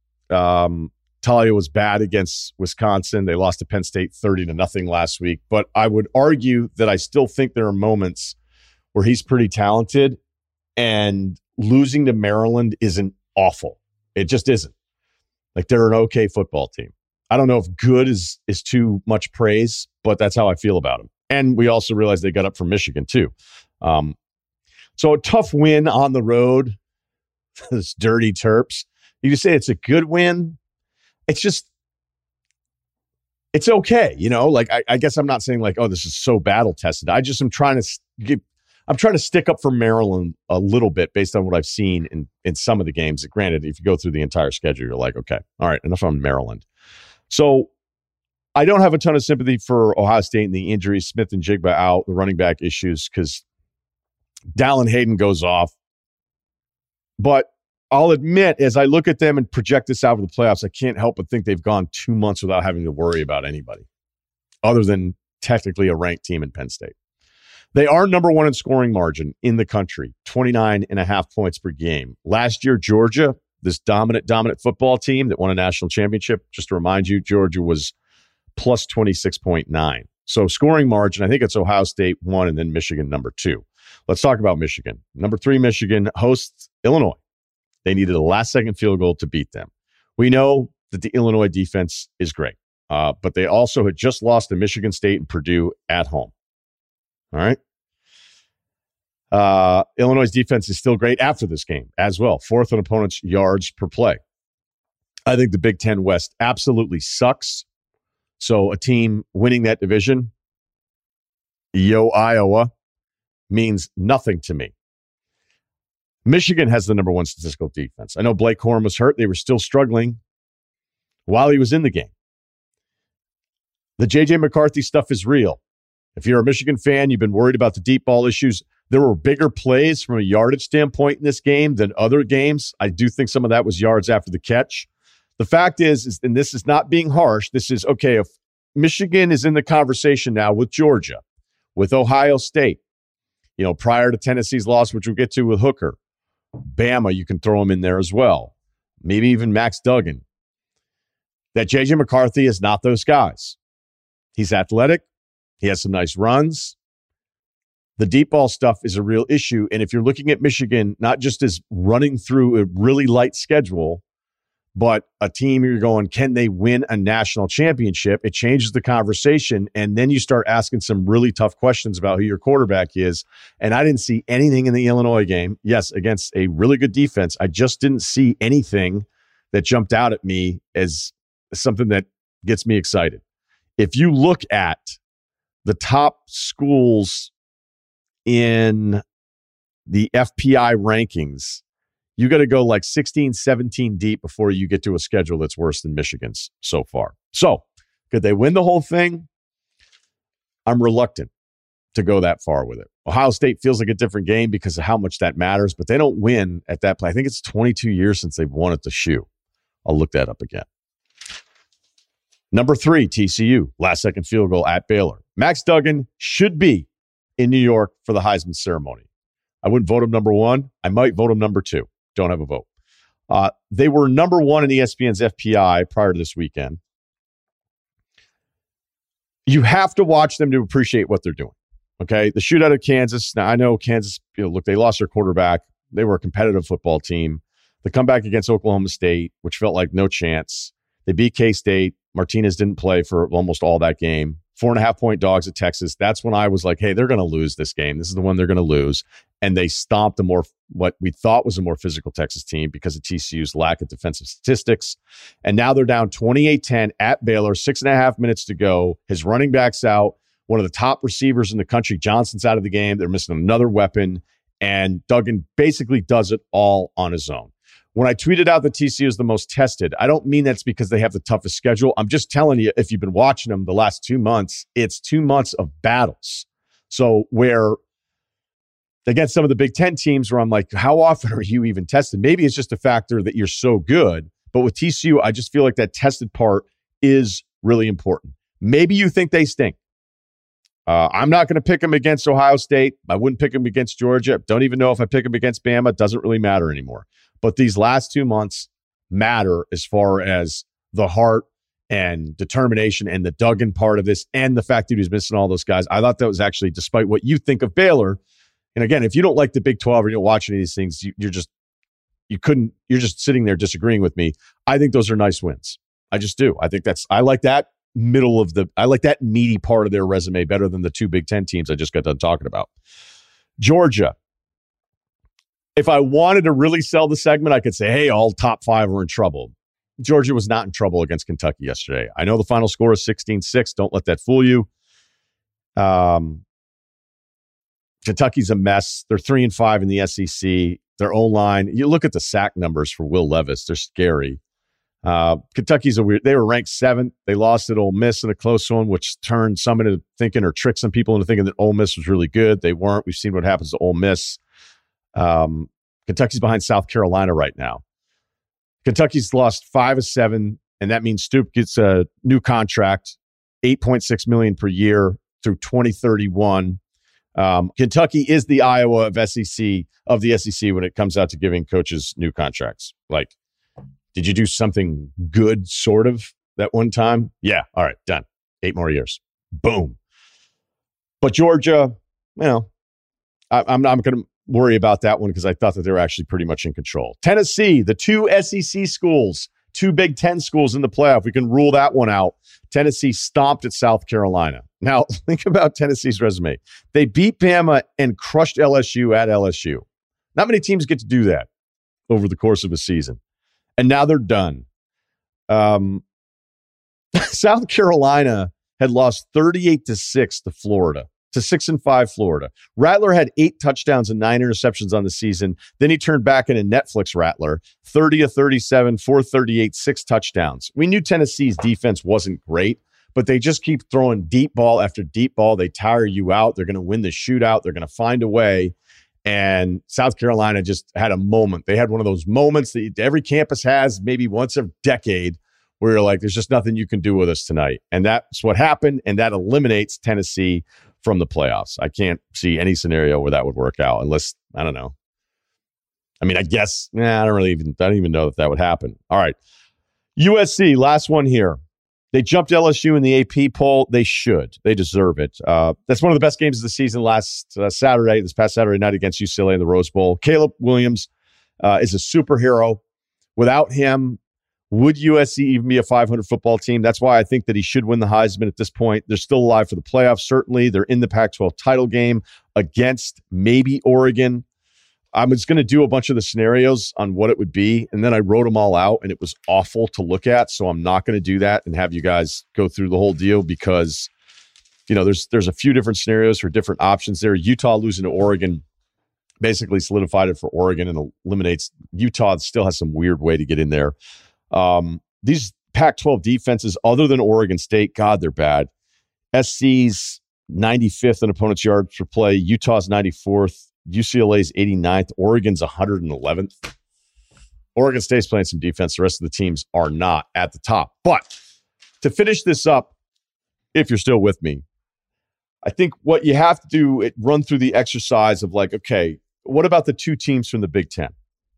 Talia was bad against Wisconsin. They lost to Penn State 30-0 last week. But I would argue that I still think there are moments where he's pretty talented, and losing to Maryland isn't awful. It just isn't. Like, they're an okay football team. I don't know if good is too much praise, but that's how I feel about them. And we also realized they got up from Michigan too. So a tough win on the road. This dirty Terps. You just say it's a good win. It's just, it's okay. You know, like, I guess I'm not saying like, oh, this is so battle tested. I just am trying to stick up for Maryland a little bit based on what I've seen in some of the games. Granted, if you go through the entire schedule, you're like, okay, all right, enough on Maryland. So I don't have a ton of sympathy for Ohio State and the injuries. Smith and Jigba out, the running back issues, because Dallin Hayden goes off. But I'll admit, as I look at them and project this out for the playoffs, I can't help but think they've gone 2 months without having to worry about anybody other than technically a ranked team in Penn State. They are number 1 in scoring margin in the country, 29.5 points per game. Last year, Georgia, this dominant football team that won a national championship, just to remind you, Georgia was plus 26.9. So scoring margin, I think it's Ohio State 1 and then Michigan number 2. Let's talk about Michigan. Number 3, Michigan hosts Illinois. They needed a last-second field goal to beat them. We know that the Illinois defense is great, but they also had just lost to Michigan State and Purdue at home. All right. Illinois' defense is still great after this game as well. 4th on opponents' yards per play. I think the Big Ten West absolutely sucks. So a team winning that division, Iowa, means nothing to me. Michigan has the number 1 statistical defense. I know Blake Corum was hurt. They were still struggling while he was in the game. The J.J. McCarthy stuff is real. If you're a Michigan fan, you've been worried about the deep ball issues. There were bigger plays from a yardage standpoint in this game than other games. I do think some of that was yards after the catch. The fact is, and this is not being harsh, this is, okay, if Michigan is in the conversation now with Georgia, with Ohio State, you know, prior to Tennessee's loss, which we'll get to with Hooker, Bama, you can throw him in there as well. Maybe even Max Duggan. That J.J. McCarthy is not those guys. He's athletic. He has some nice runs. The deep ball stuff is a real issue. And if you're looking at Michigan, not just as running through a really light schedule, but a team you're going, can they win a national championship? It changes the conversation. And then you start asking some really tough questions about who your quarterback is. And I didn't see anything in the Illinois game. Yes, against a really good defense. I just didn't see anything that jumped out at me as something that gets me excited. If you look at the top schools in the FPI rankings, you got to go like 16, 17 deep before you get to a schedule that's worse than Michigan's so far. So, could they win the whole thing? I'm reluctant to go that far with it. Ohio State feels like a different game because of how much that matters, but they don't win at that play. I think it's 22 years since they've won at the shoe. I'll look that up again. Number 3, TCU, last-second field goal at Baylor. Max Duggan should be in New York for the Heisman ceremony. I wouldn't vote him number 1. I might vote him number 2. Don't have a vote. They were number 1 in ESPN's FPI prior to this weekend. You have to watch them to appreciate what they're doing. Okay, the shootout of Kansas. Now, I know Kansas, look, they lost their quarterback. They were a competitive football team. The comeback against Oklahoma State, which felt like no chance. They beat K-State. Martinez didn't play for almost all that game. 4.5-point dogs at Texas. That's when I was like, hey, they're going to lose this game. This is the one they're going to lose. and they stomped what we thought was a more physical Texas team because of TCU's lack of defensive statistics. And now they're down 28-10 at Baylor, 6.5 minutes to go. His running back's out. One of the top receivers in the country, Johnson's out of the game. They're missing another weapon. And Duggan basically does it all on his own. When I tweeted out that TCU is the most tested, I don't mean that's because they have the toughest schedule. I'm just telling you, if you've been watching them the last 2 months, it's 2 months of battles. So where against some of the Big Ten teams where I'm like, how often are you even tested? Maybe it's just a factor that you're so good. But with TCU, I just feel like that tested part is really important. Maybe you think they stink. I'm not going to pick them against Ohio State. I wouldn't pick them against Georgia. Don't even know if I pick them against Bama. It doesn't really matter anymore. But these last 2 months matter as far as the heart and determination and the Duggan part of this and the fact that he was missing all those guys. I thought that was actually, despite what you think of Baylor, and again, if you don't like the Big 12 or you don't watch any of these things, you're just sitting there disagreeing with me. I think those are nice wins. I just do. I like that meaty part of their resume better than the 2 Big Ten teams I just got done talking about. Georgia. If I wanted to really sell the segment, I could say, hey, all top 5 are in trouble. Georgia was not in trouble against Kentucky yesterday. I know the final score is 16-6. Don't let that fool you. Kentucky's a mess. They're 3-5 in the SEC. Their O-line, you look at the sack numbers for Will Levis. They're scary. Kentucky's they were ranked 7th. They lost at Ole Miss in a close one, which turned some into thinking or tricked some people into thinking that Ole Miss was really good. They weren't. We've seen what happens to Ole Miss. Kentucky's behind South Carolina right now. Kentucky's lost 5 of 7, and that means Stoop gets a new contract, $8.6 million per year through 2031. Kentucky is the Iowa of the SEC when it comes out to giving coaches new contracts. Like, did you do something good, sort of, that one time? Yeah. All right, done. 8 more years. Boom. But Georgia, I'm not going to worry about that one because I thought that they were actually pretty much in control. Tennessee, the 2 SEC schools, 2 Big Ten schools in the playoff. We can rule that one out. Tennessee stomped at South Carolina. Now, think about Tennessee's resume. They beat Bama and crushed LSU at LSU. Not many teams get to do that over the course of a season. And now they're done. South Carolina had lost 38-6 to Florida, to 6-5 Florida. Rattler had 8 touchdowns and 9 interceptions on the season. Then he turned back into Netflix Rattler, 30-37, 438, 6 touchdowns. We knew Tennessee's defense wasn't great, but they just keep throwing deep ball after deep ball. They tire you out. They're going to win the shootout. They're going to find a way. And South Carolina just had a moment. They had one of those moments that every campus has maybe once a decade where you're like, there's just nothing you can do with us tonight. And that's what happened, and that eliminates Tennessee from the playoffs. I can't see any scenario where that would work out unless, I don't know. I mean, I guess, I don't even know if that would happen. All right. USC, last one here. They jumped LSU in the AP poll. They should. They deserve it. That's one of the best games of the season this past Saturday night against UCLA in the Rose Bowl. Caleb Williams is a superhero. Without him, would USC even be a 500 football team? That's why I think that he should win the Heisman at this point. They're still alive for the playoffs, certainly. They're in the Pac-12 title game against maybe Oregon. I was going to do a bunch of the scenarios on what it would be, and then I wrote them all out, and it was awful to look at, so I'm not going to do that and have you guys go through the whole deal because, there's a few different scenarios for different options there. Utah losing to Oregon basically solidified it for Oregon and eliminates – Utah still has some weird way to get in there. These Pac-12 defenses, other than Oregon State, God, they're bad. SC's 95th in opponent's yards per play. Utah's 94th. UCLA's 89th. Oregon's 111th. Oregon State's playing some defense. The rest of the teams are not at the top. But to finish this up, if you're still with me, I think what you have to do, run through the exercise of like, okay, what about the 2 teams from the Big Ten?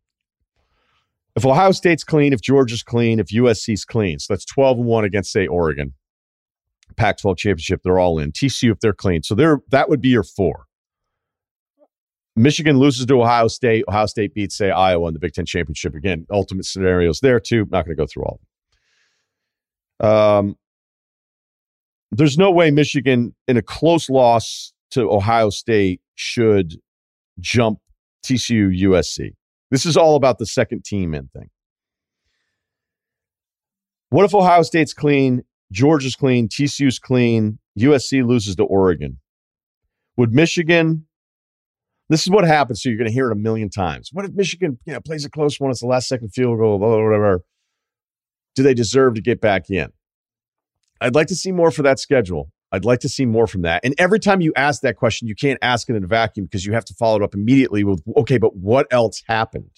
If Ohio State's clean, if Georgia's clean, if USC's clean, so that's 12-1 against, say, Oregon. Pac-12 championship, they're all in. TCU, if they're clean. So that would be your 4. Michigan loses to Ohio State. Ohio State beats, say, Iowa in the Big Ten championship. Again, ultimate scenarios there, too. Not going to go through all of them. There's no way Michigan, in a close loss to Ohio State, should jump TCU USC. This is all about the second team in thing. What if Ohio State's clean, Georgia's clean, TCU's clean, USC loses to Oregon? Would Michigan, this is what happens, so you're going to hear it a million times. What if Michigan plays a close one, it's the last second field goal, blah, blah, blah, whatever. Do they deserve to get back in? I'd like to see more for that schedule. I'd like to see more from that. And every time you ask that question, you can't ask it in a vacuum because you have to follow it up immediately with, okay, but what else happened?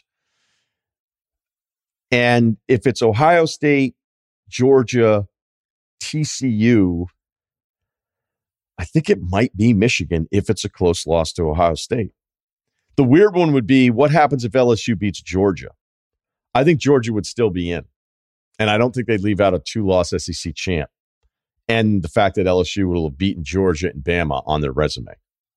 And if it's Ohio State, Georgia, TCU, I think it might be Michigan if it's a close loss to Ohio State. The weird one would be, what happens if LSU beats Georgia? I think Georgia would still be in. And I don't think they'd leave out a 2-loss SEC champ. And the fact that LSU will have beaten Georgia and Bama on their resume.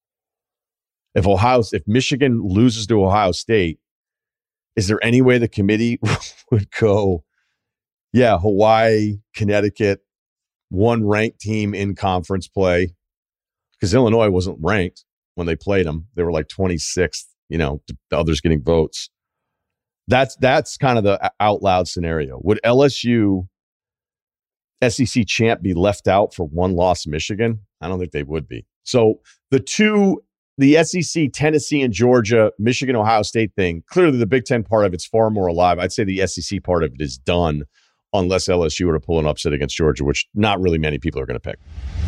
If Michigan loses to Ohio State, is there any way the committee would go, yeah, Hawaii, Connecticut, one ranked team in conference play? Because Illinois wasn't ranked when they played them. They were like 26th, the others getting votes. That's kind of the out loud scenario. Would LSU SEC champ be left out for one loss Michigan? I don't think they would be. So the SEC, Tennessee and Georgia, Michigan, Ohio State thing, clearly the Big Ten part of it's far more alive. I'd say the SEC part of it is done unless LSU were to pull an upset against Georgia, which not really many people are going to pick.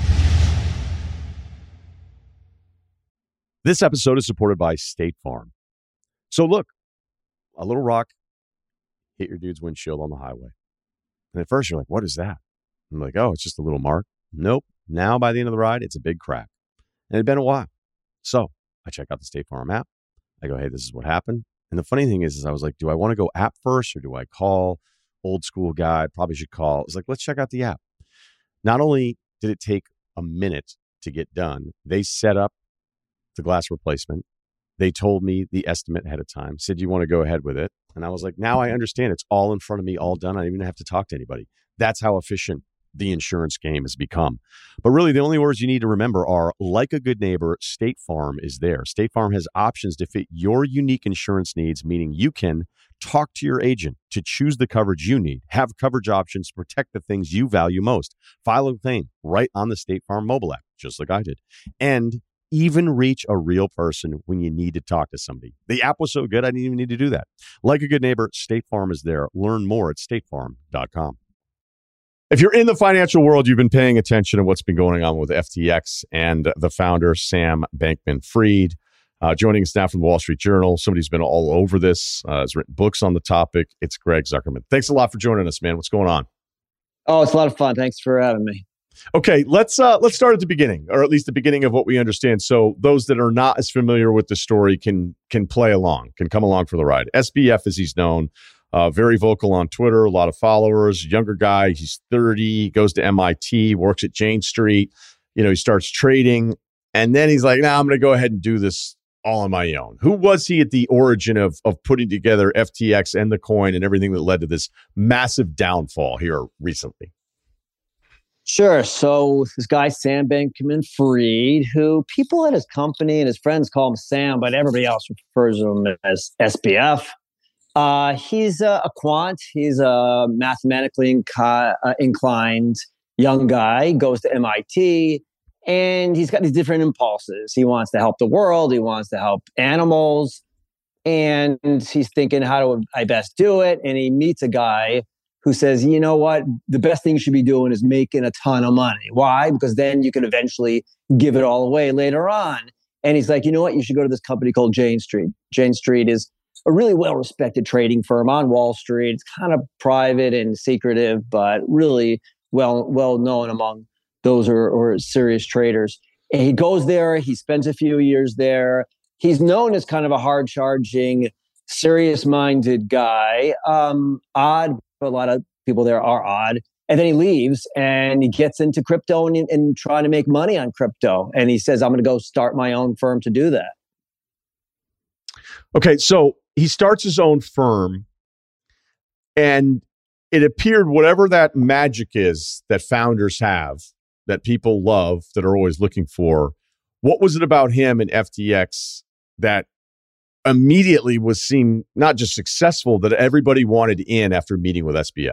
This episode is supported by State Farm. So look, a little rock hit your dude's windshield on the highway. And at first you're like, what is that? I'm like, oh, it's just a little mark. Nope. Now by the end of the ride, it's a big crack. And it had been a while. So I check out the State Farm app. I go, hey, this is what happened. And the funny thing is I was like, do I want to go app first or do I call? Old school guy, probably should call. It's like, let's check out the app. Not only did it take a minute to get done, they set up the glass replacement. They told me the estimate ahead of time, said, you want to go ahead with it? And I was like, now I understand. It's all in front of me, all done. I don't even have to talk to anybody. That's how efficient the insurance game has become. But really, the only words you need to remember are, like a good neighbor, State Farm is there. State Farm has options to fit your unique insurance needs, meaning you can talk to your agent to choose the coverage you need, have coverage options to protect the things you value most, file a claim right on the State Farm mobile app, just like I did, and even reach a real person when you need to talk to somebody. The app was so good, I didn't even need to do that. Like a good neighbor, State Farm is there. Learn more at statefarm.com. If you're in the financial world, you've been paying attention to what's been going on with FTX and the founder, Sam Bankman-Fried. Joining us now from the Wall Street Journal, somebody who's been all over this, has written books on the topic. It's Greg Zuckerman. Thanks a lot for joining us, man. What's going on? Oh, it's a lot of fun. Thanks for having me. Okay, let's start at the beginning, or at least the beginning of what we understand. So those that are not as familiar with the story can play along, can come along for the ride. SBF, as he's known, very vocal on Twitter, a lot of followers, younger guy. He's 30, goes to MIT, works at Jane Street. He starts trading, and then he's like, I'm going to go ahead and do this all on my own. Who was he at the origin of putting together FTX and the coin and everything that led to this massive downfall here recently? Sure. So this guy, Sam Bankman-Fried, who people at his company and his friends call him Sam, but everybody else refers to him as SBF. He's a quant. He's a mathematically inclined young guy, goes to MIT, and he's got these different impulses. He wants to help the world. He wants to help animals. And he's thinking, how do I best do it? And he meets a guy who says, you know what? The best thing you should be doing is making a ton of money. Why? Because then you can eventually give it all away later on. And he's like, you know what? You should go to this company called Jane Street. Jane Street is a really well-respected trading firm on Wall Street. It's kind of private and secretive, but really well known among those who are serious traders. And he goes there. He spends a few years there. He's known as kind of a hard-charging, serious-minded guy. Odd. A lot of people there are odd. And then he leaves and he gets into crypto and trying to make money on crypto. And he says, I'm going to go start my own firm to do that. Okay, so he starts his own firm, and it appeared whatever that magic is that founders have, that people love, that are always looking for, what was it about him and FTX that immediately was seen not just successful, that everybody wanted in after meeting with SBF.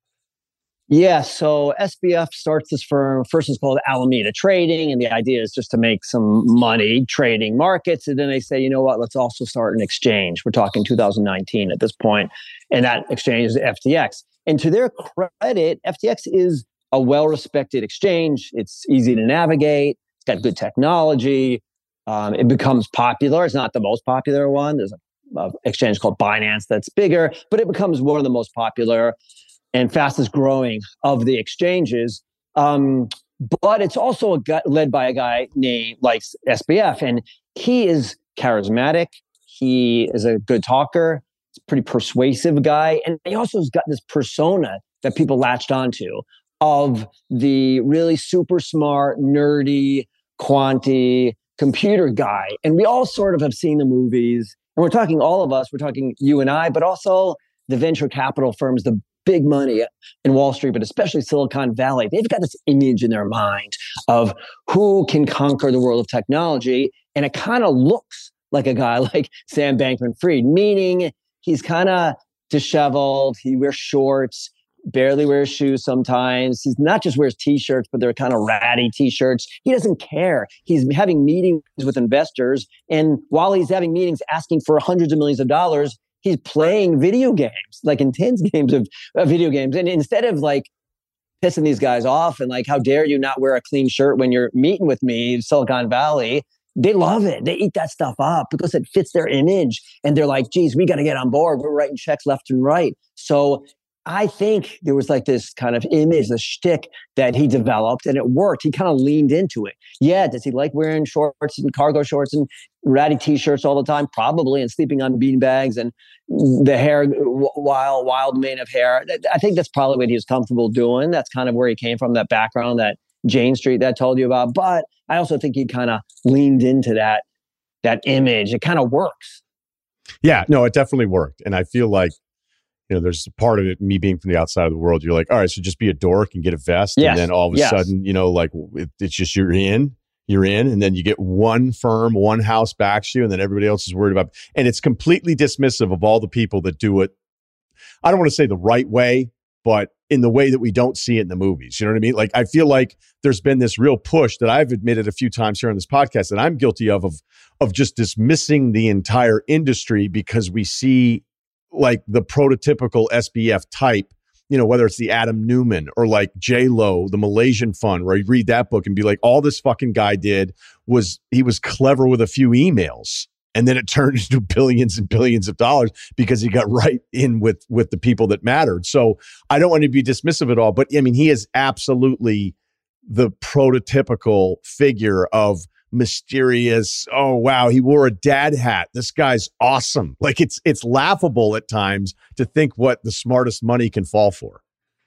Yeah, so SBF starts this firm. First, it's called Alameda Trading, and the idea is just to make some money trading markets. And then they say, you know what, let's also start an exchange. We're talking 2019 at this point, and that exchange is FTX. And to their credit, FTX is a well-respected exchange. It's easy to navigate. It's got good technology. It becomes popular. It's not the most popular one. There's an exchange called Binance that's bigger, but it becomes one of the most popular and fastest growing of the exchanges. But it's also led by a guy named like SBF, and he is charismatic. He is a good talker. He's a pretty persuasive guy. And he also has got this persona that people latched onto of the really super smart, nerdy, quanty computer guy. And we all sort of have seen the movies. And we're talking all of us, we're talking you and I, but also the venture capital firms, the big money in Wall Street, but especially Silicon Valley. They've got this image in their mind of who can conquer the world of technology. And it kind of looks like a guy like Sam Bankman-Fried, meaning he's kind of disheveled. He wears shorts, barely wears shoes sometimes. He's not just wears t-shirts, but they're kind of ratty t-shirts. He doesn't care. He's having meetings with investors. And while he's having meetings asking for hundreds of millions of dollars, he's playing video games, like intense games of video games. And instead of like pissing these guys off and like, how dare you not wear a clean shirt when you're meeting with me in Silicon Valley, they love it. They eat that stuff up because it fits their image. And they're like, geez, we got to get on board. We're writing checks left and right. So I think there was like this kind of image, the shtick that he developed, and it worked. He kind of leaned into it. Yeah, does he like wearing shorts and cargo shorts and ratty t-shirts all the time? Probably, and sleeping on beanbags and the hair, wild mane of hair. I think that's probably what he was comfortable doing. That's kind of where he came from, that background, that Jane Street that I told you about. But I also think he kind of leaned into that image. It kind of works. Yeah, no, it definitely worked. And I feel like, you know, there's a part of it, me being from the outside of the world, you're like, all right, so just be a dork and get a vest. Yes. And then all of a sudden, you know, like it's just you're in. And then you get one firm, one house backs you, and then everybody else is worried about. And it's completely dismissive of all the people that do it. I don't want to say the right way, but in the way that we don't see it in the movies. You know what I mean? Like, I feel like there's been this real push that I've admitted a few times here on this podcast that I'm guilty of just dismissing the entire industry because we see like the prototypical SBF type, you know, whether it's the Adam Newman or like J-Lo, the Malaysian Fund, where you read that book and be like, all this fucking guy did was he was clever with a few emails. And then it turned into billions and billions of dollars because he got right in with the people that mattered. So I don't want to be dismissive at all, but I mean, he is absolutely the prototypical figure of mysterious. Oh, wow. He wore a dad hat. This guy's awesome. Like it's laughable at times to think what the smartest money can fall for.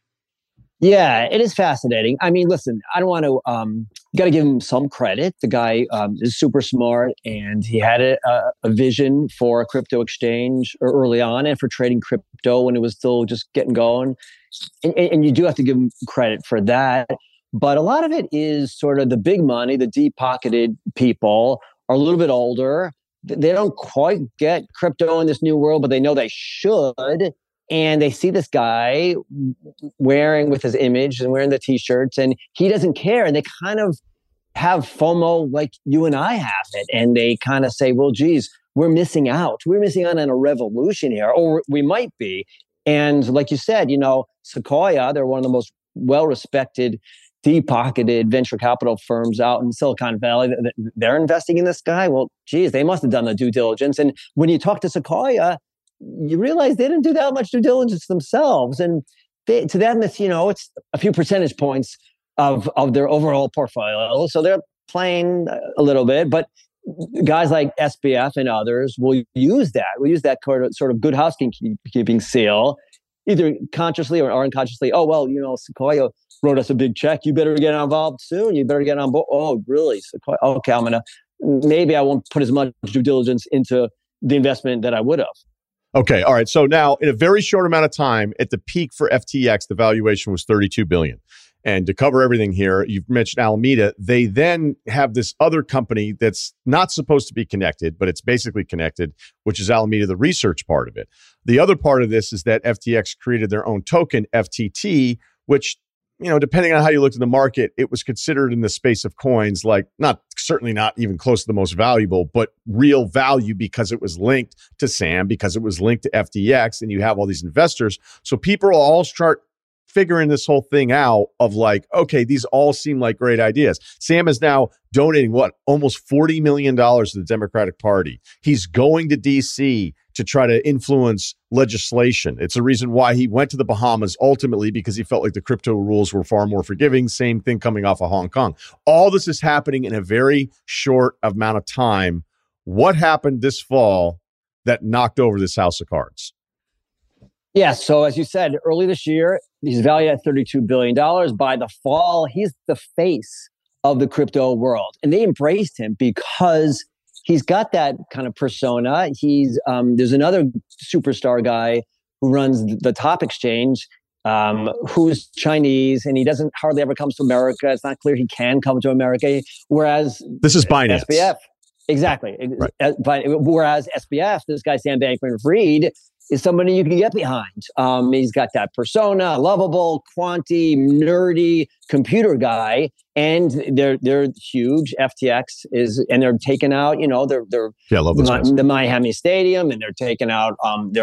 Yeah, it is fascinating. I mean, listen, I don't want to, you got to give him some credit. The guy is super smart, and he had a vision for a crypto exchange early on and for trading crypto when it was still just getting going. And you do have to give him credit for that. But a lot of it is sort of the big money, the deep-pocketed people are a little bit older. They don't quite get crypto in this new world, but they know they should. And they see this guy wearing with his image and wearing the t-shirts, and he doesn't care. And they kind of have FOMO like you and I have it. And they kind of say, well, geez, we're missing out. We're missing out on a revolution here, or we might be. And like you said, you know, Sequoia, they're one of the most well-respected, deep-pocketed venture capital firms out in Silicon Valley. They're investing in this guy. Well, geez, they must have done the due diligence. And when you talk to Sequoia, you realize they didn't do that much due diligence themselves. And to them, it's, you know, it's a few percentage points of their overall portfolio. So they're playing a little bit, but guys like SBF and others will use that. We'll use that sort of good housekeeping seal, either consciously or unconsciously. Oh, well, you know, Sequoia wrote us a big check. You better get involved soon. You better get on board. Oh, really? Sequoia? Okay, maybe I won't put as much due diligence into the investment that I would have. Okay. All right. So now in a very short amount of time at the peak for FTX, the valuation was $32 billion. And to cover everything here, you've mentioned Alameda. They then have this other company that's not supposed to be connected, but it's basically connected, which is Alameda, the research part of it. The other part of this is that FTX created their own token, FTT, which, depending on how you looked at the market, it was considered in the space of coins, like certainly not even close to the most valuable, but real value because it was linked to SAM, because it was linked to FTX, and you have all these investors. So people will all start figuring this whole thing out of like, okay, these all seem like great ideas. Sam is now donating almost $40 million to the Democratic Party. He's going to DC to try to influence legislation. It's a reason why he went to the Bahamas ultimately, because he felt like the crypto rules were far more forgiving. Same thing coming off of Hong Kong. All this is happening in a very short amount of time. What happened this fall that knocked over this house of cards? Yeah, so as you said, early this year, he's valued at $32 billion. By the fall, he's the face of the crypto world. And they embraced him because he's got that kind of persona. There's another superstar guy who runs the Top Exchange, who's Chinese, and he doesn't hardly ever comes to America. It's not clear he can come to America. Whereas this is Binance. SBF, exactly. Right. But whereas SBF, this guy Sam Bankman-Fried, is somebody you can get behind. He's got that persona, lovable, quanty, nerdy computer guy, and they're huge. FTX and they're taking out, the Miami Stadium, and they're taking out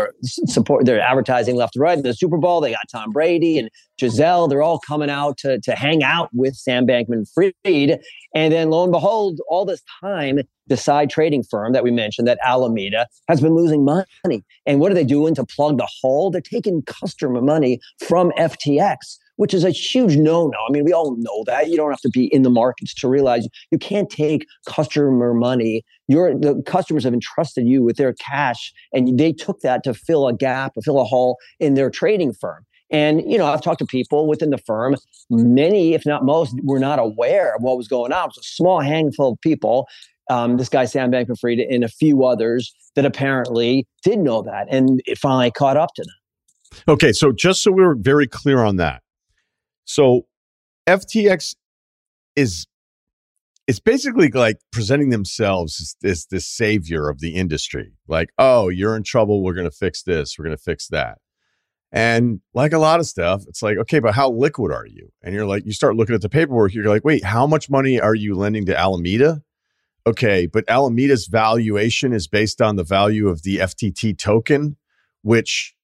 their advertising left to right. The Super Bowl, they got Tom Brady and Giselle. They're all coming out to hang out with Sam Bankman-Fried, and then lo and behold, all this time, the side trading firm that we mentioned, that Alameda, has been losing money. And what are they doing to plug the hole? They're taking customer money from FTX, which is a huge no-no. I mean, we all know that. You don't have to be in the markets to realize you can't take customer money. The customers have entrusted you with their cash, and they took that to fill a gap, fill a hole in their trading firm. And, I've talked to people within the firm. Many, if not most, were not aware of what was going on. It was a small handful of people, this guy Sam Bankman-Fried and a few others, that apparently did know that. And it finally caught up to them. Okay, so just so we were very clear on that. So FTX is basically like presenting themselves as this savior of the industry. Like, oh, you're in trouble. We're going to fix this. We're going to fix that. And like a lot of stuff, it's like, okay, but how liquid are you? And you're like, you start looking at the paperwork. You're like, wait, how much money are you lending to Alameda? Okay, but Alameda's valuation is based on the value of the FTT token, which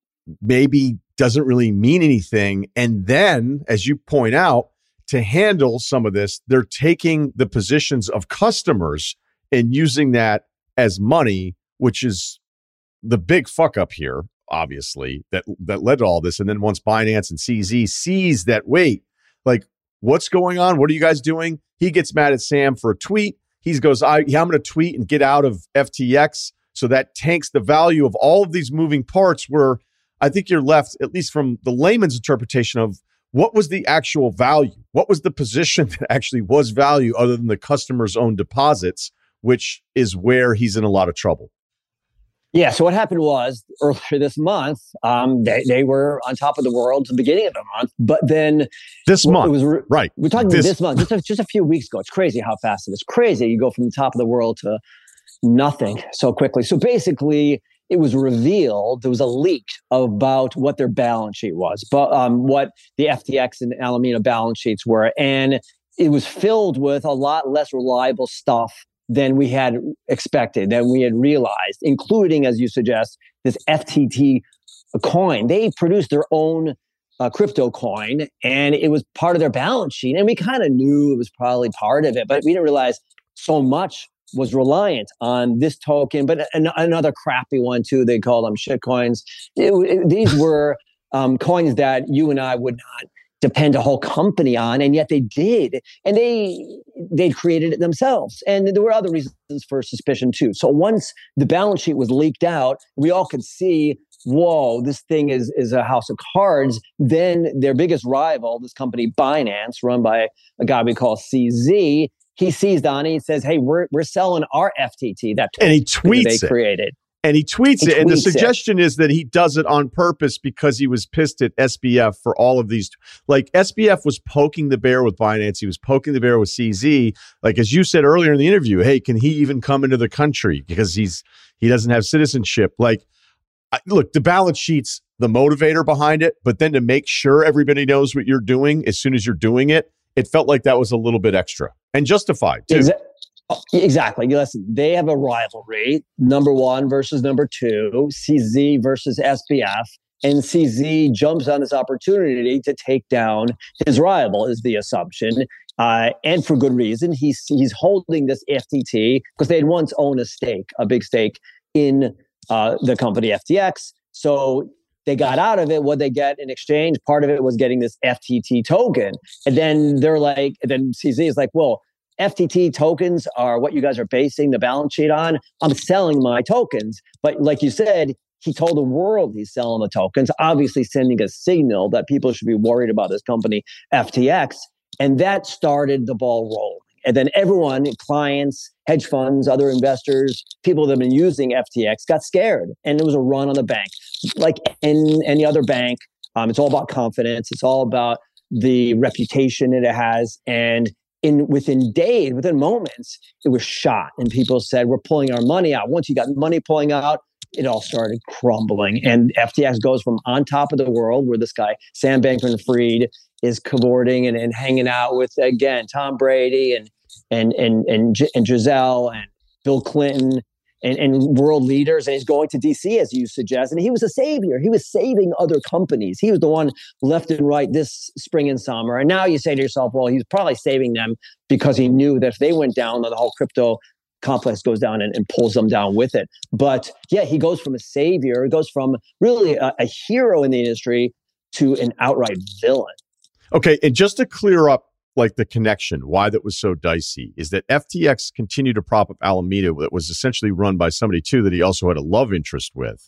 maybe doesn't really mean anything. And then, as you point out, to handle some of this, they're taking the positions of customers and using that as money, which is the big fuck up here, obviously, that led to all this. And then once Binance and CZ sees that, wait, like, what's going on? What are you guys doing? He gets mad at Sam for a tweet. He goes, I'm going to tweet and get out of FTX. So that tanks the value of all of these moving parts, where I think you're left, at least from the layman's interpretation, of what was the actual value? What was the position that actually was value other than the customer's own deposits, which is where he's in a lot of trouble. Yeah. So what happened was earlier this month, they were on top of the world at the beginning of the month, but then this month, right? We're talking this month, just a few weeks ago. It's crazy how fast it is. Crazy. You go from the top of the world to nothing so quickly. So basically, it was revealed, there was a leak about what their balance sheet was, but what the FTX and Alameda balance sheets were. And it was filled with a lot less reliable stuff than we had expected, than we had realized, including, as you suggest, this FTT coin. They produced their own crypto coin, and it was part of their balance sheet. And we kind of knew it was probably part of it, but we didn't realize so much was reliant on this token, but another crappy one too. They called them shit coins. These were coins that you and I would not depend a whole company on, and yet they did, and they created it themselves. And there were other reasons for suspicion too. So once the balance sheet was leaked out, we all could see, whoa, this thing is a house of cards. Then their biggest rival, this company Binance, run by a guy we call CZ, he seized on it. He says, "Hey, we're selling our FTT." That and he tweets they created. And he tweets it. And the suggestion is that he does it on purpose because he was pissed at SBF for all of these. Like SBF was poking the bear with Binance. He was poking the bear with CZ. Like, as you said earlier in the interview, hey, can he even come into the country because he doesn't have citizenship? Like, look, the balance sheet's the motivator behind it. But then to make sure everybody knows what you're doing as soon as you're doing it, it felt like that was a little bit extra and justified too. Exactly. Listen, they have a rivalry, number one versus number two, CZ versus SBF. And CZ jumps on this opportunity to take down his rival, is the assumption. And for good reason. He's holding this FTT because they had once owned a big stake in the company FTX. So they got out of it. What they get in exchange, part of it was getting this FTT token. And then then CZ is like, well, FTT tokens are what you guys are basing the balance sheet on. I'm selling my tokens. But like you said, he told the world he's selling the tokens, obviously sending a signal that people should be worried about this company, FTX. And that started the ball rolling. And then everyone, clients, hedge funds, other investors, people that have been using FTX got scared. And there was a run on the bank. Like in any other bank, it's all about confidence. It's all about the reputation that it has. And within days, within moments, it was shot. And people said, we're pulling our money out. Once you got money pulling out, it all started crumbling. And FTX goes from on top of the world, where this guy, Sam Bankman-Fried, is cavorting and hanging out with, again, Tom Brady and Giselle and Bill Clinton and world leaders. And he's going to DC, as you suggest. And he was a savior. He was saving other companies. He was the one left and right this spring and summer. And now you say to yourself, well, he's probably saving them because he knew that if they went down, the whole crypto complex goes down and pulls them down with it. But yeah, he goes from a savior, he goes from really a hero in the industry to an outright villain. Okay, and just to clear up like the connection, why that was so dicey, is that FTX continued to prop up Alameda that was essentially run by somebody too that he also had a love interest with.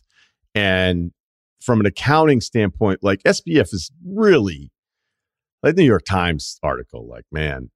And from an accounting standpoint, like SBF is really, like the New York Times article, like, man,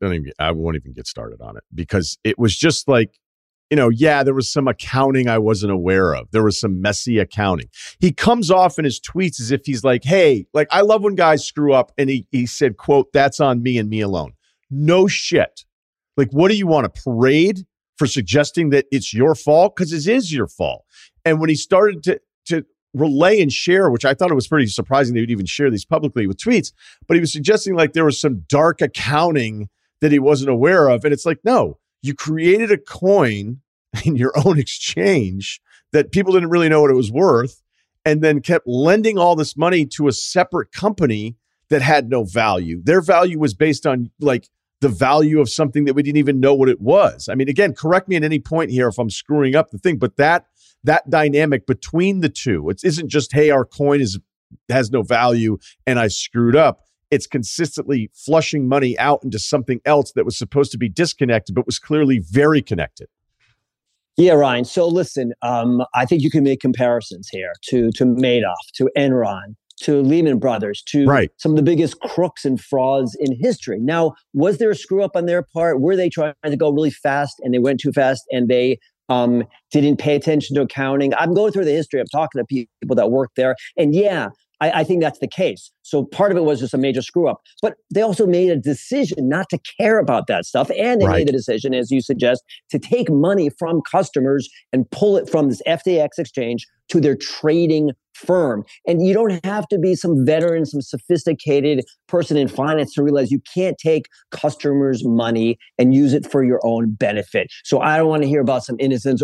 I won't even get started on it because it was just like, yeah, there was some accounting I wasn't aware of. There was some messy accounting. He comes off in his tweets as if he's like, hey, like, I love when guys screw up. And he said, quote, that's on me and me alone. No shit. Like, what do you want, a parade for suggesting that it's your fault? Because it is your fault. And when he started to relay and share, which I thought it was pretty surprising they would even share these publicly with tweets, but he was suggesting like there was some dark accounting that he wasn't aware of. And it's like, no, you created a coin in your own exchange that people didn't really know what it was worth, and then kept lending all this money to a separate company that had no value. Their value was based on like the value of something that we didn't even know what it was. I mean, again, correct me at any point here if I'm screwing up the thing, but that dynamic between the two, it isn't just, hey, our coin has no value and I screwed up. It's consistently flushing money out into something else that was supposed to be disconnected, but was clearly very connected. Yeah, Ryan. So listen, I think you can make comparisons here to Madoff, to Enron, to Lehman Brothers, to some of the biggest crooks and frauds in history. Now, was there a screw up on their part? Were they trying to go really fast and they went too fast and they didn't pay attention to accounting? I'm going through the history. I'm talking to people that work there. And yeah, I think that's the case. So part of it was just a major screw up, but they also made a decision not to care about that stuff. And they made the decision, as you suggest, to take money from customers and pull it from this FTX exchange to their trading firm. And you don't have to be some veteran, some sophisticated person in finance to realize you can't take customers' money and use it for your own benefit. So I don't want to hear about some innocents.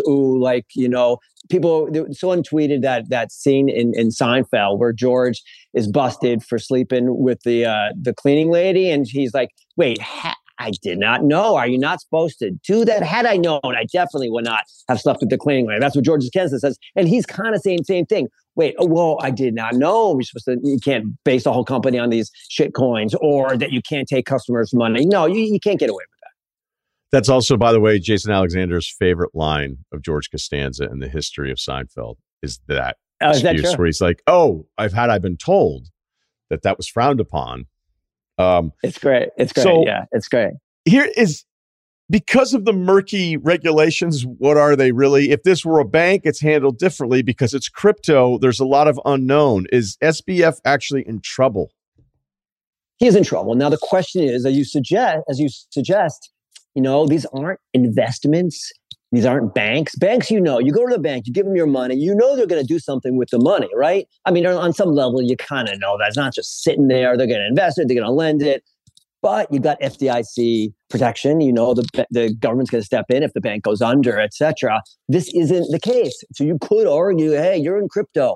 Someone tweeted that scene in Seinfeld where George is busted for sleeping with the cleaning lady. And he's like, wait, I did not know. Are you not supposed to do that? Had I known, I definitely would not have slept with the cleaning lady. That's what George Costanza says. And he's kind of saying same thing. Wait, I did not know you can't base the whole company on these shit coins, or that you can't take customers' money. No, you can't get away with that. That's also, by the way, Jason Alexander's favorite line of George Costanza in the history of Seinfeld is that excuse where he's like, I've been told that was frowned upon. It's great. It's great. So, yeah, it's great. Here is because of the murky regulations, what are they really? If this were a bank, it's handled differently because it's crypto. There's a lot of unknown. Is SBF actually in trouble? He is in trouble. Now, the question is, as you suggest, these aren't investments. These aren't banks. Banks, you go to the bank, you give them your money, they're going to do something with the money, right? I mean, on some level, you kind of know that. It's not just sitting there. They're going to invest it. They're going to lend it. But you got FDIC protection. The government's going to step in if the bank goes under, et cetera. This isn't the case. So you could argue, hey, you're in crypto.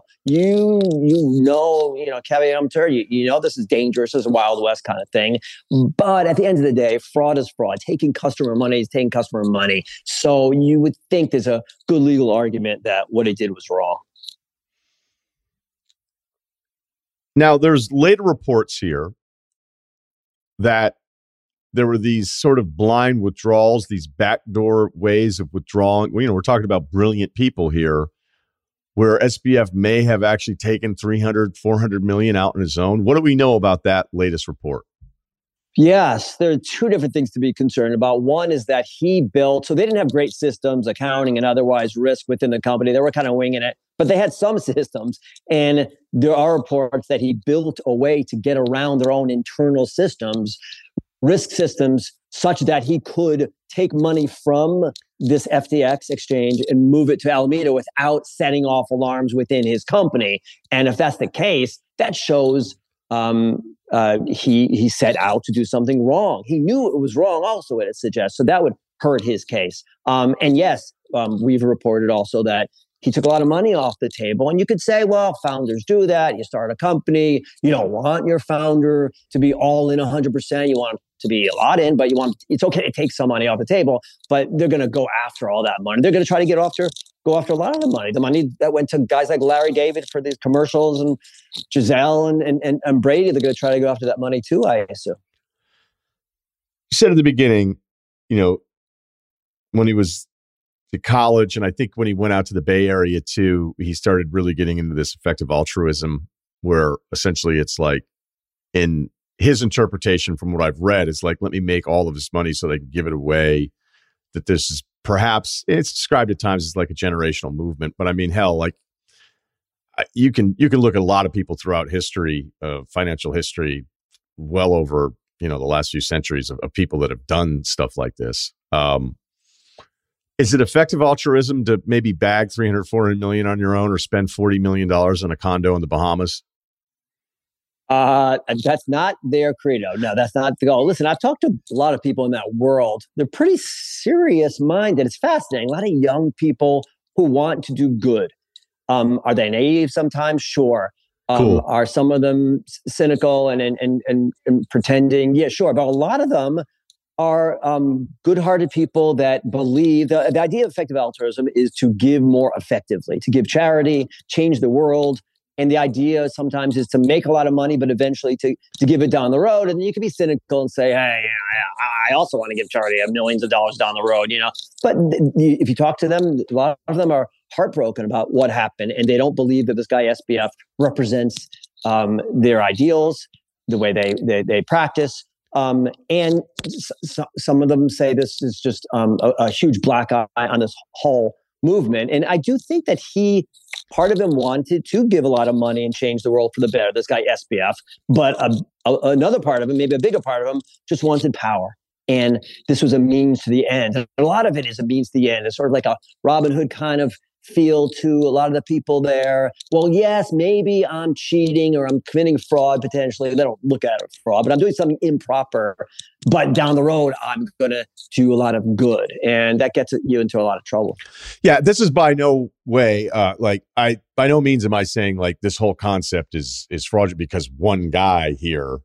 Caveat emptor, this is dangerous. This is a Wild West kind of thing. But at the end of the day, fraud is fraud. Taking customer money is taking customer money. So you would think there's a good legal argument that what he did was wrong. Now, there's later reports here that there were these sort of blind withdrawals, these backdoor ways of withdrawing. We're talking about brilliant people here, where SBF may have actually taken 300, 400 million out on his own. What do we know about that latest report? Yes, there are two different things to be concerned about. One is that so they didn't have great systems, accounting and otherwise risk within the company. They were kind of winging it, but they had some systems. And there are reports that he built a way to get around their own internal systems, risk systems, such that he could take money from this FTX exchange and move it to Alameda without setting off alarms within his company. And if that's the case, that shows he set out to do something wrong. He knew it was wrong also, it suggests. So that would hurt his case. And yes, we've reported also that he took a lot of money off the table. And you could say, well, founders do that. You start a company. You don't want your founder to be all in 100%. You want him to be a lot in, but it's okay to take some money off the table, but they're going to go after all that money. They're going to try to go after a lot of the money that went to guys like Larry David for these commercials and Giselle and Brady. They're going to try to go after that money too, I assume. You said at the beginning, when he was to college, and I think when he went out to the Bay Area too, he started really getting into this effective altruism, where essentially it's like, in his interpretation from what I've read, it's like, let me make all of this money so they can give it away. That this is perhaps, it's described at times as like a generational movement, but I mean, hell, like you can look at a lot of people throughout history, financial history, well over, the last few centuries of people that have done stuff like this. Is it effective altruism to maybe bag 300, 400 million on your own or spend $40 million on a condo in the Bahamas? That's not their credo. No, that's not the goal. Listen, I've talked to a lot of people in that world. They're pretty serious minded. It's fascinating. A lot of young people who want to do good. Are they naive sometimes? Sure. Cool. Are some of them cynical and pretending? Yeah, sure. But a lot of them are good-hearted people that believe the idea of effective altruism is to give more effectively, to give charity, change the world. And the idea sometimes is to make a lot of money, but eventually to give it down the road. And you can be cynical and say, hey, I also want to give charity millions of dollars down the road, But if you talk to them, a lot of them are heartbroken about what happened. And they don't believe that this guy SBF represents their ideals, the way they practice. And some of them say this is just a huge black eye on this whole movement. And I do think that part of him wanted to give a lot of money and change the world for the better, this guy SBF. But another part of him, maybe a bigger part of him, just wanted power. And this was a means to the end. And a lot of it is a means to the end. It's sort of like a Robin Hood kind of feel to a lot of the people there. Well, yes, maybe I'm cheating or I'm committing fraud potentially. They don't look at it as fraud, but I'm doing something improper. But down the road, I'm going to do a lot of good. And that gets you into a lot of trouble. Yeah, this is by no way, by no means am I saying like this whole concept is fraudulent because one guy here,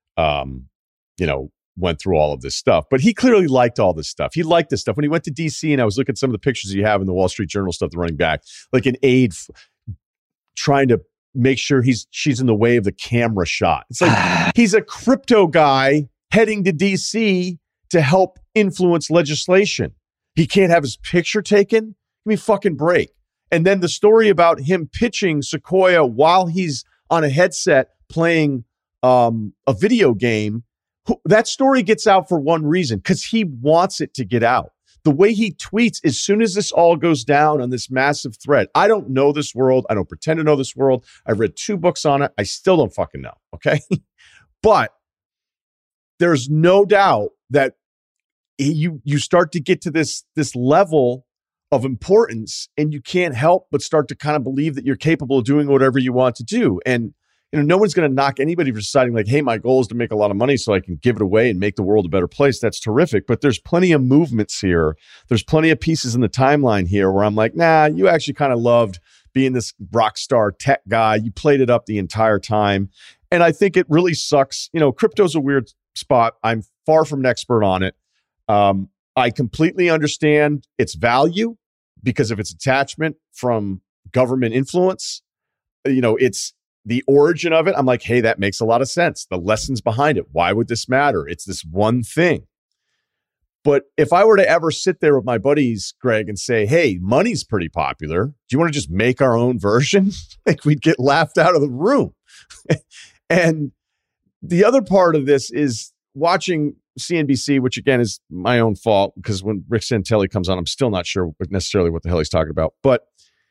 went through all of this stuff, but he clearly liked all this stuff. He liked this stuff when he went to DC, and I was looking at some of the pictures you have in the Wall Street Journal stuff, the running back, like an aide trying to make sure she's in the way of the camera shot. It's like he's a crypto guy heading to DC to help influence legislation. He can't have his picture taken. Give me a fucking break. And then the story about him pitching Sequoia while he's on a headset playing a video game That story gets out for one reason, because he wants it to get out. The way he tweets, as soon as this all goes down on this massive thread, I don't know this world. I don't pretend to know this world. I've read 2 books on it. I still don't fucking know. Okay. But there's no doubt that you start to get to this level of importance, and you can't help but start to kind of believe that you're capable of doing whatever you want to do. And no one's going to knock anybody for deciding like, hey, my goal is to make a lot of money so I can give it away and make the world a better place. That's terrific. But there's plenty of movements here. There's plenty of pieces in the timeline here where I'm like, nah, you actually kind of loved being this rock star tech guy. You played it up the entire time. And I think it really sucks. Crypto's a weird spot. I'm far from an expert on it. I completely understand its value because of its attachment from government influence. It's the origin of it. I'm like, hey, that makes a lot of sense. The lessons behind it. Why would this matter? It's this one thing. But if I were to ever sit there with my buddies, Greg, and say, hey, money's pretty popular. Do you want to just make our own version? Like, we'd get laughed out of the room. And the other part of this is watching CNBC, which again is my own fault, because when Rick Santelli comes on, I'm still not sure necessarily what the hell he's talking about. But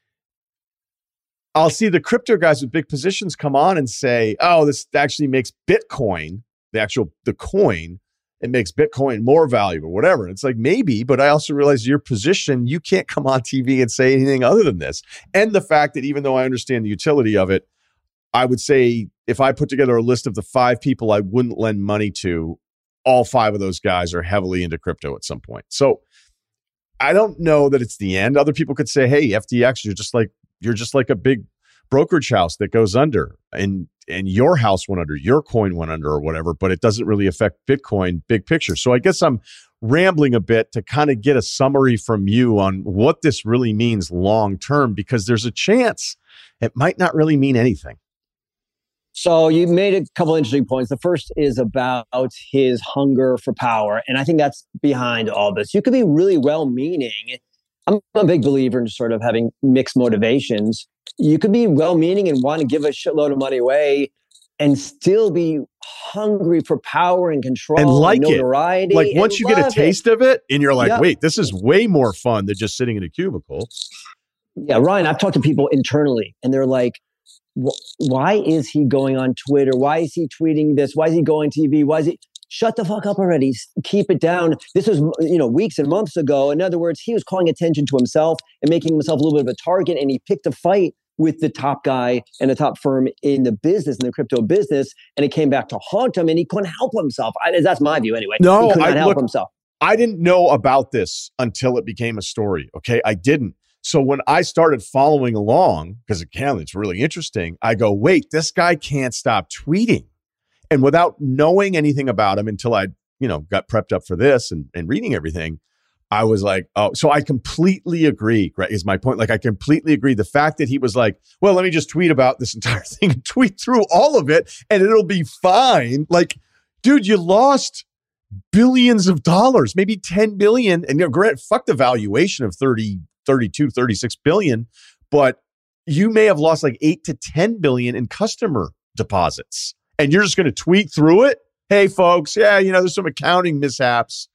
I'll see the crypto guys with big positions come on and say, oh, this actually makes Bitcoin, the coin, it makes Bitcoin more valuable, whatever. And it's like, maybe, but I also realize your position, you can't come on TV and say anything other than this. And the fact that even though I understand the utility of it, I would say if I put together a list of the 5 people I wouldn't lend money to, all 5 of those guys are heavily into crypto at some point. So I don't know that it's the end. Other people could say, hey, FTX, you're just like a big brokerage house that goes under, and your house went under, your coin went under or whatever, but it doesn't really affect Bitcoin big picture. So I guess I'm rambling a bit to kind of get a summary from you on what this really means long term, because there's a chance it might not really mean anything. So you made a couple interesting points. The first is about his hunger for power. And I think that's behind all this. You could be really well-meaning. I'm a big believer in sort of having mixed motivations. You could be well-meaning and want to give a shitload of money away and still be hungry for power and control and like and notoriety. Like once you get a taste of it and you're like, yep. Wait, this is way more fun than just sitting in a cubicle. Yeah, Ryan, I've talked to people internally and they're like, why is he going on Twitter? Why is he tweeting this? Why is he going TV? Why is he... Shut the fuck up already. Keep it down. This was, weeks and months ago. In other words, he was calling attention to himself and making himself a little bit of a target. And he picked a fight with the top guy and the top firm in the business, in the crypto business. And it came back to haunt him and he couldn't help himself. That's my view anyway. No, he could not help himself. I didn't know about this until it became a story. Okay. I didn't. So when I started following along, because again, it's really interesting, I go, wait, this guy can't stop tweeting. And without knowing anything about him until I, got prepped up for this and reading everything, I was like, oh, so I completely agree, right, is my point. Like, I completely agree. The fact that he was like, well, let me just tweet about this entire thing and tweet through all of it and it'll be fine. Like, dude, you lost billions of dollars, maybe 10 billion. And granted, fuck the valuation of 32, 36 billion, but you may have lost like 8 to 10 billion in customer deposits. And you're just going to tweet through it? Hey, folks, yeah, there's some accounting mishaps.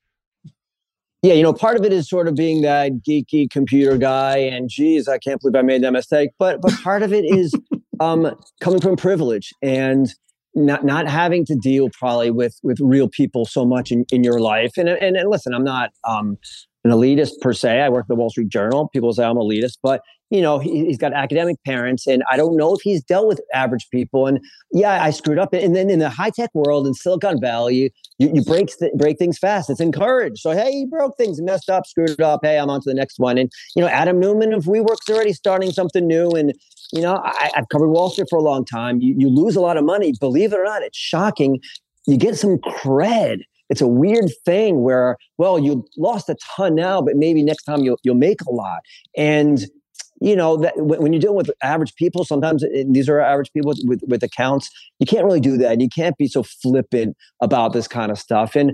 Yeah, part of it is sort of being that geeky computer guy and, geez, I can't believe I made that mistake. But part of it is coming from privilege and not having to deal probably with real people so much in your life. And listen, I'm not an elitist per se. I work at the Wall Street Journal. People say I'm elitist, but he's got academic parents, and I don't know if he's dealt with average people. And yeah, I screwed up. And then in the high tech world in Silicon Valley, you break things fast. It's encouraged. So hey, you broke things, messed up, screwed up. Hey, I'm on to the next one. And Adam Newman of WeWork's already starting something new. And I've covered Wall Street for a long time. You lose a lot of money. Believe it or not, it's shocking. You get some cred. It's a weird thing where, well, you lost a ton now, but maybe next time you'll make a lot. And that when you're dealing with average people, sometimes these are average people with accounts. You can't really do that. You can't be so flippant about this kind of stuff. And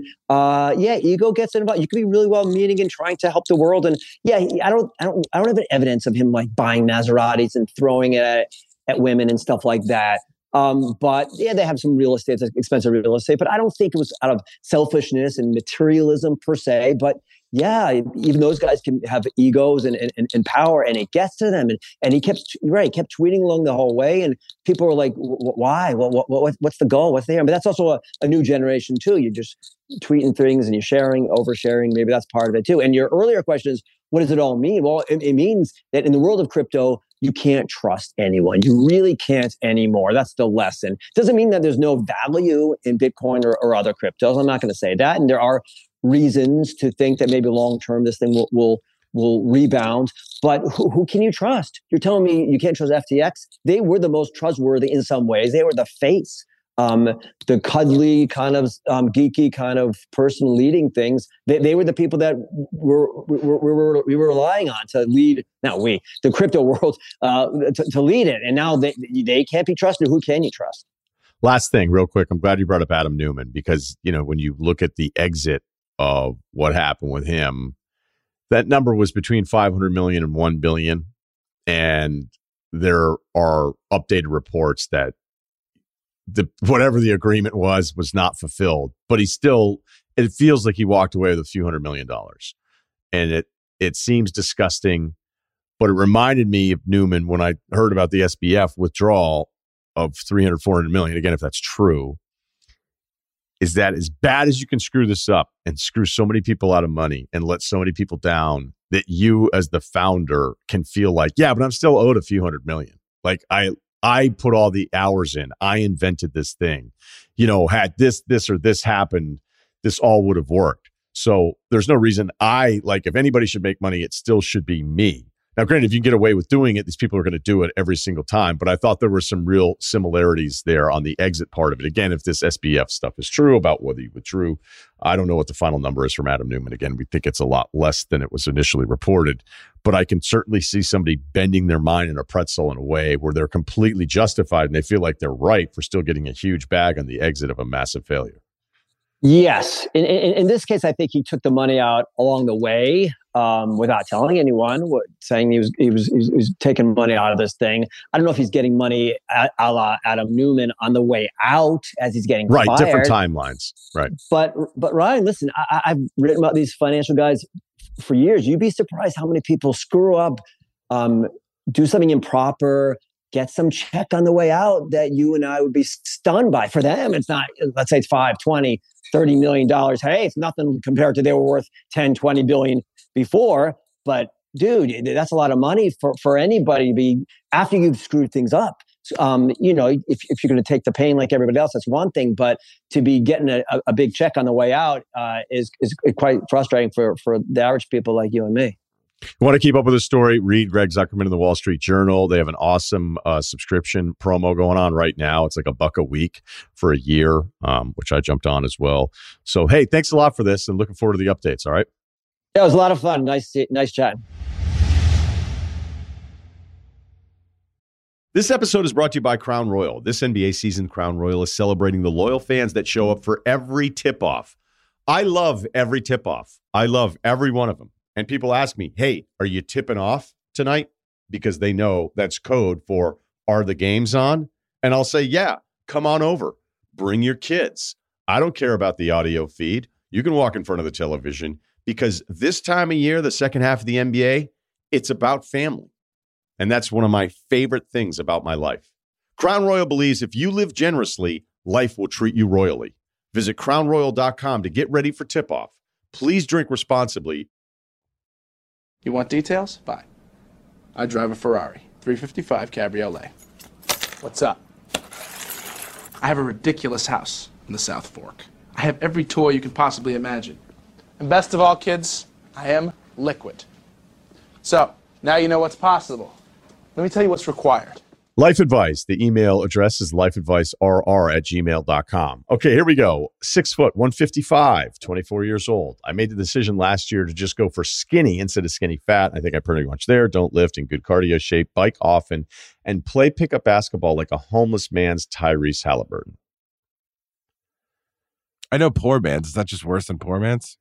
ego gets involved. You can be really well-meaning and trying to help the world. And yeah, I don't have any evidence of him like buying Maseratis and throwing it at women and stuff like that. But yeah, they have some real estate, expensive real estate, but I don't think it was out of selfishness and materialism per se. But yeah, even those guys can have egos and power, and it gets to them. And he kept tweeting along the whole way, and people were like, "Why? What's the goal? What's the aim?" But that's also a new generation too. You're just tweeting things and you're sharing, oversharing. Maybe that's part of it too. And your earlier question is, what does it all mean? Well, it means that in the world of crypto, you can't trust anyone. You really can't anymore. That's the lesson. Doesn't mean that there's no value in Bitcoin or other cryptos. I'm not going to say that. And there are reasons to think that maybe long term this thing will rebound. But who can you trust? You're telling me you can't trust FTX? They were the most trustworthy in some ways. They were the face. The cuddly kind of geeky kind of person leading things. They were the people that we were relying on to lead. Not we, the crypto world, to lead it. And now they can't be trusted. Who can you trust? Last thing, real quick. I'm glad you brought up Adam Newman, because when you look at the exit of what happened with him, that number was between 500 million and 1 billion, and there are updated reports that whatever the agreement was not fulfilled, but it feels like he walked away with a few $100 million. And it seems disgusting, but it reminded me of Newman when I heard about the SBF withdrawal of 300, 400 million. Again, if that's true, is that as bad as you can screw this up and screw so many people out of money and let so many people down, that you as the founder can feel like, yeah, but I'm still owed a few $100 million. Like I put all the hours in. I invented this thing. Had this or this happened, this all would have worked. So there's no reason if anybody should make money, it still should be me. Now, granted, if you can get away with doing it, these people are going to do it every single time. But I thought there were some real similarities there on the exit part of it. Again, if this SBF stuff is true about whether he withdrew, I don't know what the final number is from Adam Newman. Again, we think it's a lot less than it was initially reported. But I can certainly see somebody bending their mind in a pretzel in a way where they're completely justified and they feel like they're right for still getting a huge bag on the exit of a massive failure. Yes. In this case, I think he took the money out along the way without telling anyone, saying he was taking money out of this thing. I don't know if he's getting money a la Adam Newman on the way out as he's getting right, fired. Different timelines. Right. But Ryan, listen, I've written about these financial guys for years. You'd be surprised how many people screw up, do something improper, get some check on the way out that you and I would be stunned by. For them, it's not, let's say it's 5, 20, $30 million. Hey, it's nothing compared to they were worth 10, 20 billion before. But dude, that's a lot of money for anybody to be, after you've screwed things up. If you're going to take the pain like everybody else, that's one thing. But to be getting a big check on the way out is quite frustrating for the average people like you and me. You want to keep up with the story, read Greg Zuckerman in the Wall Street Journal. They have an awesome subscription promo going on right now. It's like $1 a week for a year, which I jumped on as well. So, hey, thanks a lot for this and looking forward to the updates. All right. Yeah, it was a lot of fun. Nice chatting. This episode is brought to you by Crown Royal. This NBA season, Crown Royal is celebrating the loyal fans that show up for every tip-off. I love every tip-off. I love every one of them. And people ask me, hey, are you tipping off tonight? Because they know that's code for, are the games on? And I'll say, yeah, come on over. Bring your kids. I don't care about the audio feed. You can walk in front of the television, because this time of year, the second half of the NBA, it's about family. And that's one of my favorite things about my life. Crown Royal believes if you live generously, life will treat you royally. Visit crownroyal.com to get ready for tip-off. Please drink responsibly. You want details? Fine. I drive a Ferrari 355 Cabriolet. What's up? I have a ridiculous house in the South Fork. I have every toy you can possibly imagine. And best of all, kids, I am liquid. So, now you know what's possible. Let me tell you what's required. Life Advice. The email address is lifeadvicerr@gmail.com. Okay, here we go. 6 foot, 155, 24 years old. I made the decision last year to just go for skinny instead of skinny fat. I think I'm pretty much there. Don't lift, in good cardio shape, bike often, and play pickup basketball like a homeless man's Tyrese Halliburton. I know poor man's. Is that just worse than poor man's?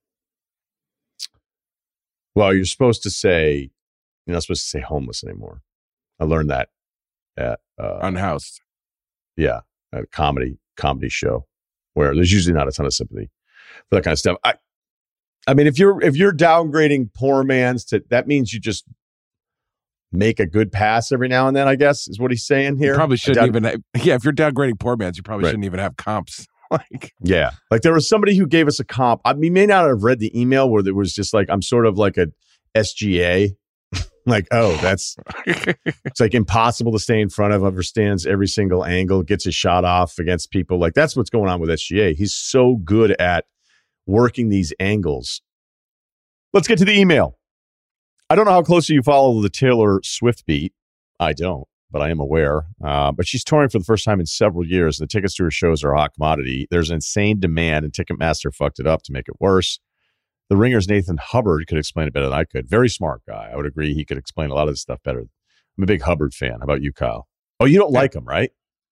Well, you're not supposed to say homeless anymore. I learned that at Unhoused. Yeah, at a comedy show where there's usually not a ton of sympathy for that kind of stuff. I mean, if you're downgrading poor man's that means you just make a good pass every now and then, I guess, is what he's saying here. You probably shouldn't even. If you're downgrading poor man's, you probably shouldn't even have comps. Like there was somebody who gave us a comp. We may not have read the email where there was just like, I'm sort of like a SGA. Like, oh, it's like impossible to stay in front of, understands every single angle, gets his shot off against people. Like, that's what's going on with SGA. He's so good at working these angles. Let's get to the email. I don't know how closely you follow the Taylor Swift beat. I don't, but I am aware. But she's touring for the first time in several years. The tickets to her shows are a hot commodity. There's insane demand, and Ticketmaster fucked it up to make it worse. The Ringer's Nathan Hubbard could explain it better than I could. Very smart guy. I would agree he could explain a lot of this stuff better. I'm a big Hubbard fan. How about you, Kyle? Oh, you don't like him, right?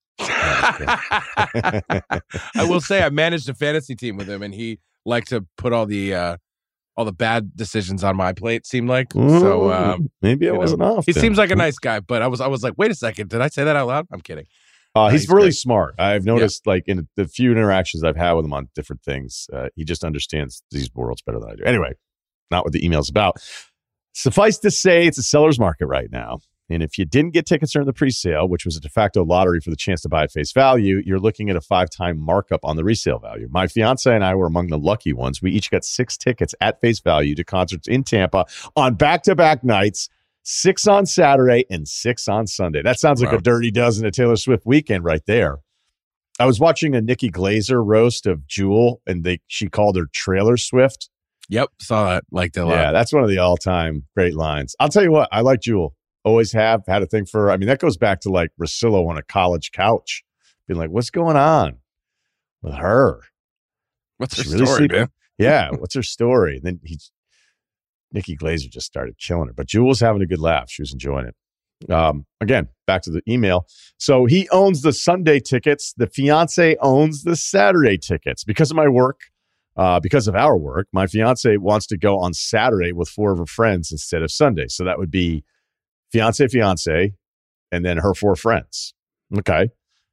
I will say I managed a fantasy team with him, and he liked to put all the bad decisions on my plate, seemed like. Ooh, so maybe it wasn't off. He seems like a nice guy, but I was like, wait a second, did I say that out loud? I'm kidding. He's really smart. I've noticed, like, in the few interactions I've had with him on different things, he just understands these worlds better than I do. Anyway, not what the email's about. Suffice to say, it's a seller's market right now. And if you didn't get tickets during the presale, which was a de facto lottery for the chance to buy at face value, you're looking at a 5-time markup on the resale value. My fiance and I were among the lucky ones. We each got 6 tickets at face value to concerts in Tampa on back-to-back nights. 6 on Saturday and 6 on Sunday. That sounds like a dirty dozen of Taylor Swift weekend right there. I was watching a Nikki Glaser roast of Jewel, and she called her Trailer Swift. Yep, saw that. Liked it a lot. Yeah, that's one of the all-time great lines. I'll tell you what, I like Jewel. Always have. Had a thing for her. I mean, that goes back to like Russillo on a college couch. Being like, what's going on with her? What's her story, man? Yeah, what's her story? And then Nikki Glaser just started killing her. But Jewel was having a good laugh. She was enjoying it. Again, back to the email. So he owns the Sunday tickets. The fiance owns the Saturday tickets. Because of my work, because of our work, my fiance wants to go on Saturday with 4 of her friends instead of Sunday. So that would be fiance, and then her 4 friends. Okay.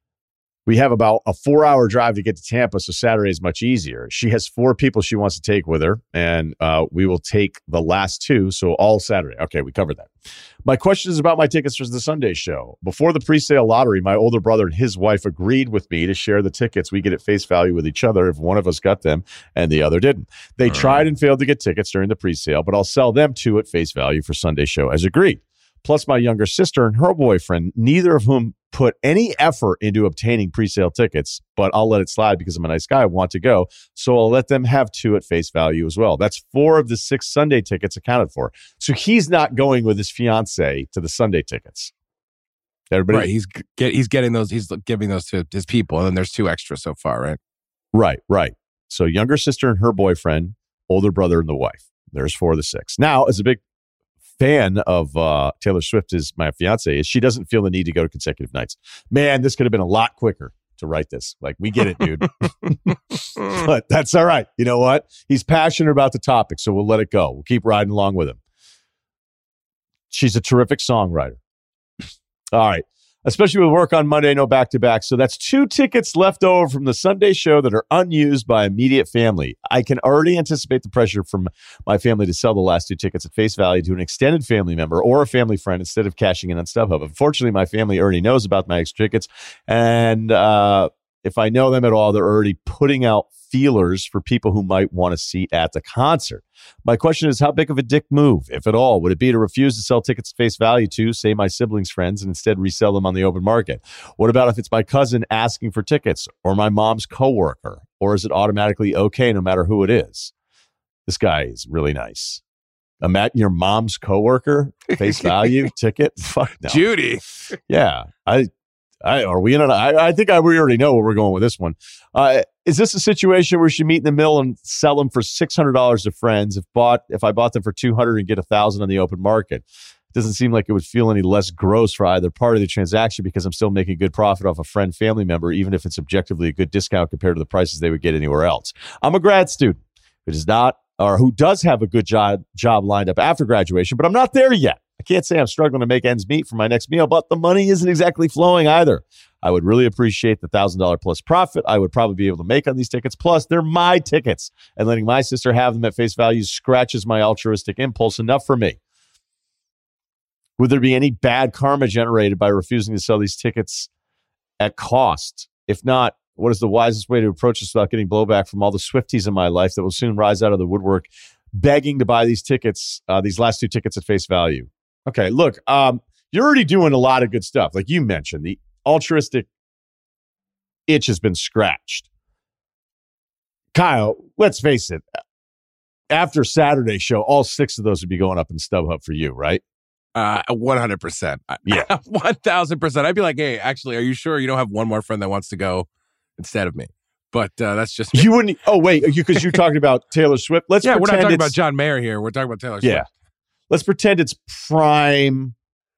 We have about a 4-hour drive to get to Tampa, so Saturday is much easier. She has 4 people she wants to take with her, and we will take the last 2, so all Saturday. Okay, we covered that. My question is about my tickets for the Sunday show. Before the pre-sale lottery, my older brother and his wife agreed with me to share the tickets we get at face value with each other if one of us got them and the other didn't. They tried and failed to get tickets during the pre-sale, but I'll sell them 2 at face value for Sunday show as agreed. Plus my younger sister and her boyfriend, neither of whom put any effort into obtaining pre-sale tickets, but I'll let it slide because I'm a nice guy, want to go. So I'll let them have 2 at face value as well. That's 4 of the 6 Sunday tickets accounted for. So he's not going with his fiance to the Sunday tickets. Everybody, right? He's getting those. He's giving those to his people, and then there's 2 extra so far, right? Right. So younger sister and her boyfriend, older brother and the wife. There's 4 of the 6. Now, as a big fan of Taylor Swift is my fiance, is she doesn't feel the need to go to consecutive nights. Man, this could have been a lot quicker to write this. Like, we get it, dude. But that's all right. You know what? He's passionate about the topic, so we'll let it go. We'll keep riding along with him. She's a terrific songwriter. All right. Especially with work on Monday, no back-to-back. So that's 2 tickets left over from the Sunday show that are unused by immediate family. I can already anticipate the pressure from my family to sell the last 2 tickets at face value to an extended family member or a family friend instead of cashing in on StubHub. Unfortunately, my family already knows about my extra tickets. And if I know them at all, they're already putting out feelers for people who might want a seat at the concert. My question is, how big of a dick move, if at all, would it be to refuse to sell tickets at face value to, say, my siblings' friends and instead resell them on the open market? What about if it's my cousin asking for tickets or my mom's coworker? Or is it automatically okay no matter who it is? This guy is really nice. Imagine your mom's coworker, face value, ticket. Fuck no. Judy. Yeah. Are we in it? I think we already know where we're going with this one. Is this a situation where we should meet in the middle and sell them for $600 to friends if I bought them for $200 and get $1,000 on the open market? It doesn't seem like it would feel any less gross for either part of the transaction because I'm still making good profit off a friend, family member, even if it's objectively a good discount compared to the prices they would get anywhere else. I'm a grad student. It is not or who does have a good job lined up after graduation, but I'm not there yet. I can't say I'm struggling to make ends meet for my next meal, but the money isn't exactly flowing either. I would really appreciate the $1,000 plus profit I would probably be able to make on these tickets. Plus, they're my tickets, and letting my sister have them at face value scratches my altruistic impulse enough for me. Would there be any bad karma generated by refusing to sell these tickets at cost? If not, what is the wisest way to approach this without getting blowback from all the Swifties in my life that will soon rise out of the woodwork begging to buy these tickets, these last 2 tickets at face value? Okay, look, you're already doing a lot of good stuff. Like you mentioned, the altruistic itch has been scratched. Kyle, let's face it. After Saturday's show, all 6 of those would be going up in StubHub for you, right? 100%. Yeah. 1,000%. I'd be like, hey, actually, are you sure you don't have one more friend that wants to go instead of me? But that's just me. You wouldn't. Oh, wait, because you're talking about Taylor Swift. We're not talking about John Mayer here. We're talking about Taylor Swift. Yeah. Let's pretend it's prime.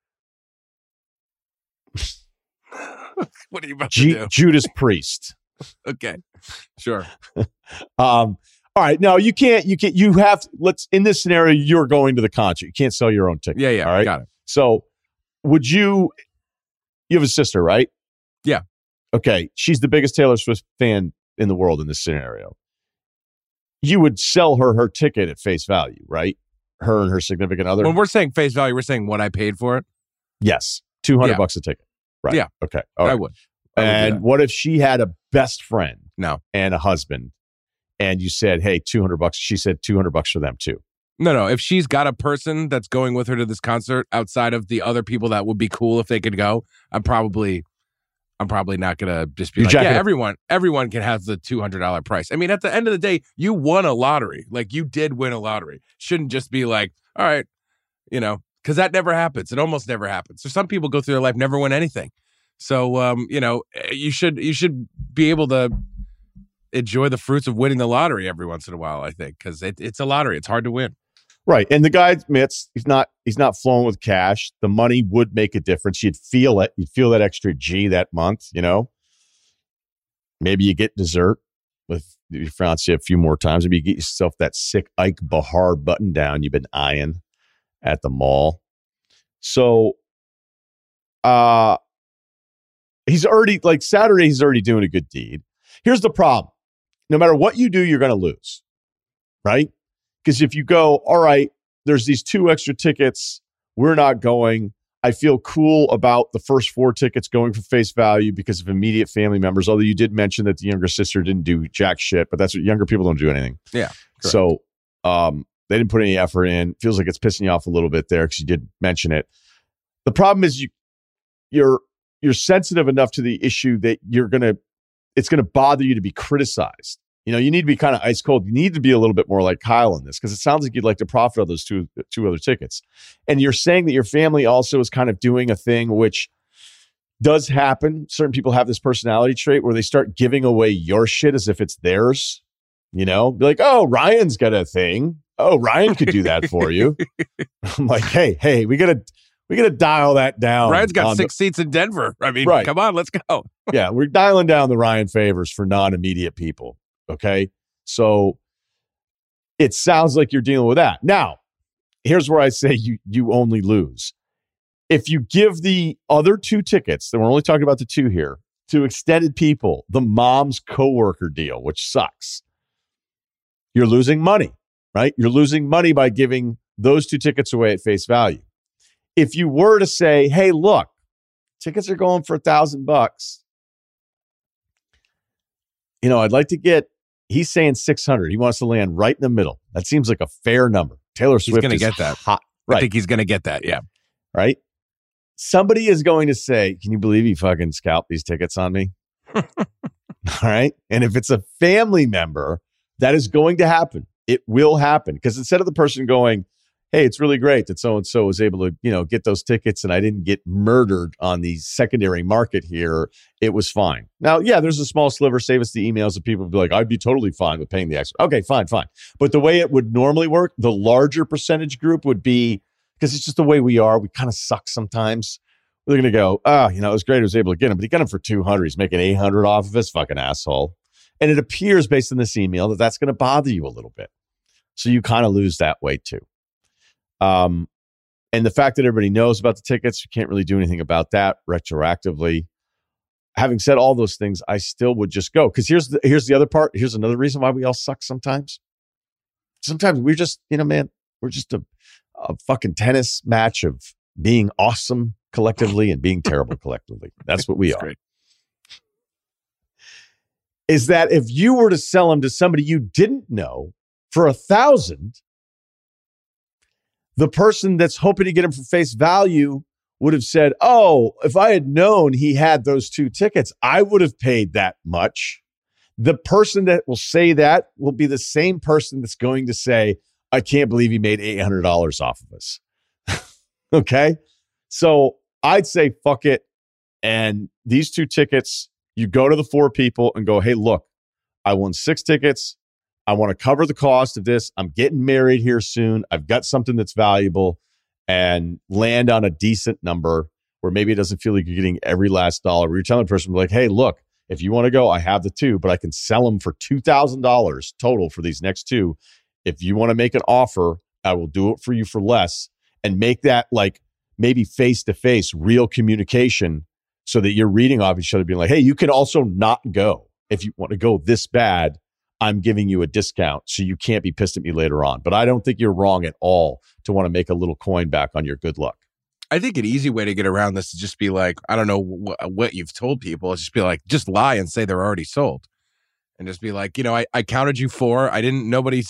What are you about to do? Judas Priest. Okay. Sure. All right. No, you can't. You have to, in this scenario, you're going to the concert. You can't sell your own ticket. Yeah. All right. Got it. So would you have a sister, right? Yeah. Okay. She's the biggest Taylor Swift fan in the world in this scenario. You would sell her ticket at face value, right? Her and her significant other. When we're saying face value, we're saying what I paid for it. Yes. $200 a ticket. Right. Yeah. Okay. All right. I would. And what if she had a best friend? No. And a husband, and you said, "Hey, $200." She said $200 for them too. No. If she's got a person that's going with her to this concert outside of the other people that would be cool if they could go, I'm probably not gonna just be like, yeah, everyone can have the $200 price. I mean, at the end of the day, you won a lottery. Like, you did win a lottery. Shouldn't just be like, all right, because that never happens. It almost never happens. So some people go through their life never win anything. So you should be able to enjoy the fruits of winning the lottery every once in a while, I think, because it's a lottery. It's hard to win. Right. And the guy admits he's not flowing with cash. The money would make a difference. You'd feel it. You'd feel that extra G that month, Maybe you get dessert with your fiance a few more times. Maybe you get yourself that sick Ike Bahar button down you've been eyeing at the mall. So he's already, like Saturday, he's already doing a good deed. Here's the problem. No matter what you do, you're going to lose, right? Because if you go, all right, there's these 2 extra tickets, we're not going. I feel cool about the first 4 tickets going for face value because of immediate family members, although you did mention that the younger sister didn't do jack shit, but that's what younger people don't do anything. Yeah. Correct. So they didn't put any effort in. Feels like it's pissing you off a little bit there because you did mention it. The problem is you're sensitive enough to the issue that it's going to bother you to be criticized. You need to be kind of ice cold. You need to be a little bit more like Kyle in this because it sounds like you'd like to profit on those two other tickets. And you're saying that your family also is kind of doing a thing which does happen. Certain people have this personality trait where they start giving away your shit as if it's theirs. Be like, oh, Ryan's got a thing. Oh, Ryan could do that for you. I'm like, hey, we gotta dial that down. Ryan's got 6 seats in Denver. I mean, Come on, let's go. Yeah, we're dialing down the Ryan favors for non-immediate people. Okay, so it sounds like you're dealing with that. Now, here's where I say you only lose. If you give the other 2 tickets, then we're only talking about the 2 here, to extended people, the mom's coworker deal, which sucks. You're losing money, right? You're losing money by giving those 2 tickets away at face value. If you were to say, hey, look, tickets are going for $1,000. I'd like to get, he's saying 600. He wants to land right in the middle. That seems like a fair number. Taylor Swift is going to get that. Hot. Right. I think he's going to get that. Yeah. Right. Somebody is going to say, can you believe he fucking scalped these tickets on me? All right. And if it's a family member, that is going to happen. It will happen. Because instead of the person going, hey, it's really great that so-and-so was able to, get those tickets and I didn't get murdered on the secondary market here, it was fine. Now, yeah, there's a small sliver, save us the emails of people who be like, I'd be totally fine with paying the extra. Okay, fine. But the way it would normally work, the larger percentage group would be, because it's just the way we are, we kind of suck sometimes. We're going to go, it was great I was able to get him, but he got him for 200. He's making 800 off of his fucking asshole. And it appears based on this email that that's going to bother you a little bit. So you kind of lose that way too. And the fact that everybody knows about the tickets, you can't really do anything about that retroactively. Having said all those things, I still would just go. Because here's the other part. Here's another reason why we all suck sometimes. Sometimes we're just, man, we're just a fucking tennis match of being awesome collectively and being terrible collectively. That's what we are. Great. Is that if you were to sell them to somebody you didn't know for $1,000, the person that's hoping to get him for face value would have said, oh, if I had known he had those 2 tickets, I would have paid that much. The person that will say that will be the same person that's going to say, I can't believe he made $800 off of us. Okay? So I'd say, fuck it. And these 2 tickets, you go to the 4 people and go, hey, look, I won 6 tickets. I want to cover the cost of this. I'm getting married here soon. I've got something that's valuable, and land on a decent number where maybe it doesn't feel like you're getting every last dollar. Where you're telling the person, like, hey, look, if you want to go, I have the 2, but I can sell them for $2,000 total for these next 2. If you want to make an offer, I will do it for you for less, and make that like maybe face-to-face real communication so that you're reading off each other being like, hey, you can also not go. If you want to go this bad, I'm giving you a discount so you can't be pissed at me later on. But I don't think you're wrong at all to want to make a little coin back on your good luck. I think an easy way to get around this is just be like, I don't know what you've told people. It's just be like, just lie and say they're already sold. And just be like, I counted you 4. Nobody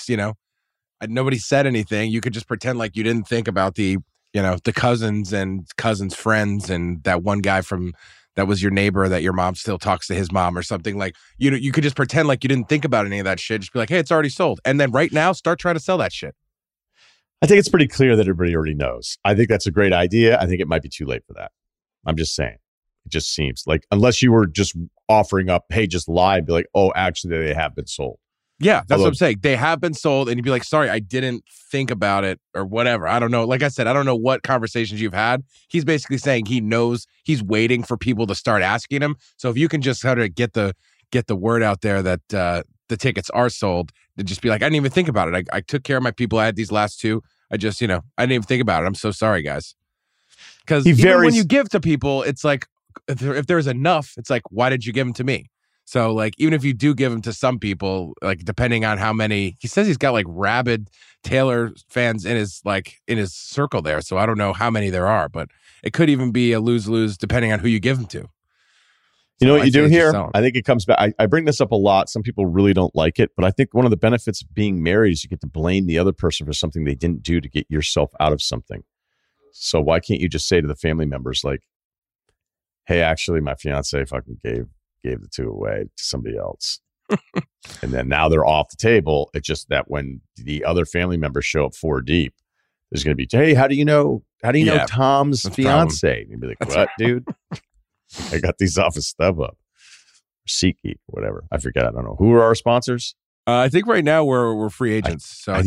said anything. You could just pretend like you didn't think about the cousins and cousins' friends and that one guy that was your neighbor that your mom still talks to his mom or something. Like, you could just pretend like you didn't think about any of that shit. Just be like, hey, it's already sold. And then right now, start trying to sell that shit. I think it's pretty clear that everybody already knows. I think that's a great idea. I think it might be too late for that. I'm just saying. It just seems like, unless you were just offering up, hey, just lie and be like, oh, actually, they have been sold. Yeah, that's what I'm saying. They have been sold, and you'd be like, sorry, I didn't think about it or whatever. I don't know. Like I said, I don't know what conversations you've had. He's basically saying he knows he's waiting for people to start asking him. So if you can just kind of get the word out there that the tickets are sold, to just be like, I didn't even think about it. I took care of my people. I had these last 2. I just, I didn't even think about it. I'm so sorry, guys. Because when you give to people, it's like, if there's enough, it's like, why did you give them to me? So, like, even if you do give them to some people, like, depending on how many, he says he's got like rabid Taylor fans in his circle there. So I don't know how many there are, but it could even be a lose-lose depending on who you give them to. You know what you do here? I think it comes back. I bring this up a lot. Some people really don't like it, but I think one of the benefits of being married is you get to blame the other person for something they didn't do to get yourself out of something. So why can't you just say to the family members, like, hey, actually, my fiance fucking gave the 2 away to somebody else. And then now they're off the table. It's just that when the other family members show up 4 deep, there's going to be, hey, how do you know Tom's fiance? And you'd be like, what, dude? I got these off of StubHub or SeatGeek or whatever. I forget. I don't know. Who are our sponsors? I think right now we're free agents. I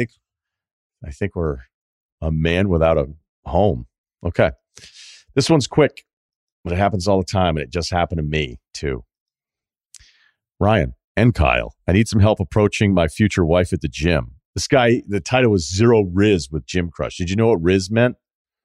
think we're a man without a home. Okay. This one's quick, but it happens all the time, and it just happened to me too. Ryan and Kyle, I need some help approaching my future wife at the gym. This guy, the title was Zero Riz with Gym Crush. Did you know what Riz meant?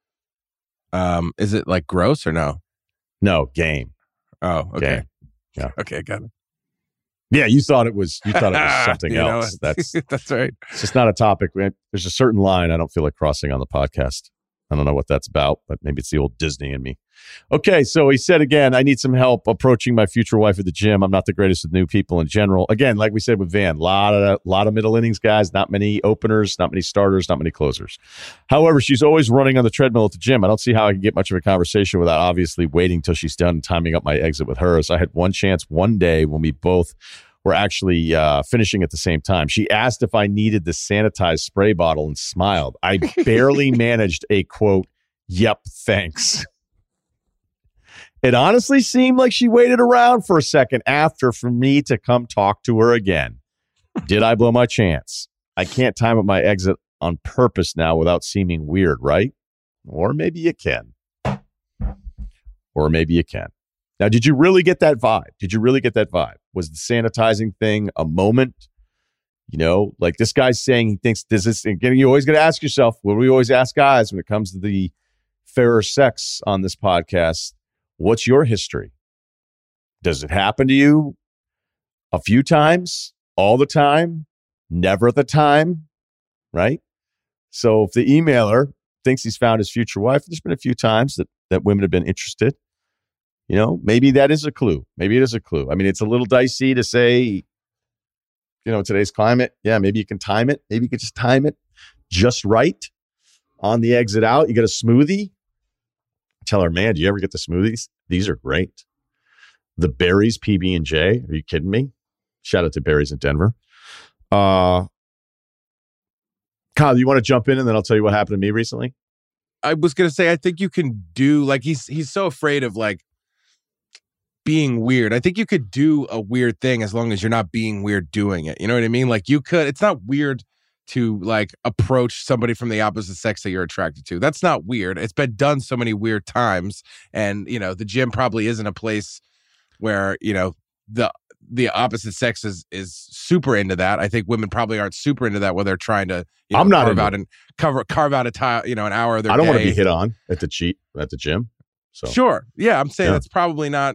Is it like gross or no? No, game. Oh, okay. Game. Yeah. Okay, got it. Yeah, you thought it was something else. That's right. It's just not a topic. There's a certain line I don't feel like crossing on the podcast. I don't know what that's about, but maybe it's the old Disney in me. Okay, so he said again, I need some help approaching my future wife at the gym. I'm not the greatest with new people in general. Again, like we said with Van, lot of middle innings guys, not many openers, not many starters, not many closers. However, she's always running on the treadmill at the gym. I don't see how I can get much of a conversation without obviously waiting till she's done and timing up my exit with hers. I had one chance one day when we both were actually finishing at the same time. She asked if I needed the sanitized spray bottle and smiled. I barely managed a quote, yep, thanks. It honestly seemed like she waited around for a second after for me to come talk to her again. Did I blow my chance? I can't time up my exit on purpose now without seeming weird, right? Or maybe you can. Now, did you really get that vibe? Was the sanitizing thing a moment? Like this guy's saying he thinks does this. Again, you always got to ask yourself, what do we always ask guys when it comes to the fairer sex on this podcast? What's your history? Does it happen to you a few times, all the time, never at the time, right? So if the emailer thinks he's found his future wife, there's been a few times that women have been interested. Maybe that is a clue. Maybe it is a clue. I mean, it's a little dicey to say, today's climate. Yeah, maybe you can time it. Maybe you could just time it just right on the exit out. You get a smoothie. Tell her, man, do you ever get the smoothies? These are great. The Berries PB&J. Are you kidding me? Shout out to Berries in Denver. Kyle, you want to jump in and then I'll tell you what happened to me recently? I was going to say, I think you can do, like, he's so afraid of, like, being weird. I think you could do a weird thing as long as you're not being weird doing it. You know what I mean? Like, it's not weird to, like, approach somebody from the opposite sex that you're attracted to. That's not weird. It's been done so many weird times. And, the gym probably isn't a place where, the opposite sex is super into that. I think women probably aren't super into that when they're trying to I'm not carve out a time, an hour of their day. I don't want to be hit on at the gym. So sure. Yeah, I'm saying it's probably not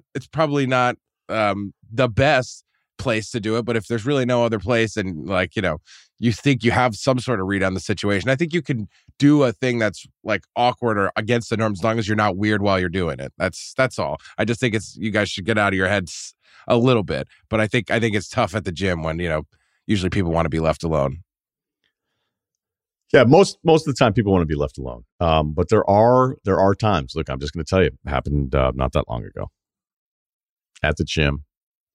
the best place to do it, but if there's really no other place and you think you have some sort of read on the situation, I think you can do a thing that's like awkward or against the norm as long as you're not weird while you're doing it. That's all. I just think you guys should get out of your heads a little bit, but I think it's tough at the gym when usually people want to be left alone. Yeah, most of the time people want to be left alone. But there are times. Look, I'm just going to tell you, it happened not that long ago at the gym.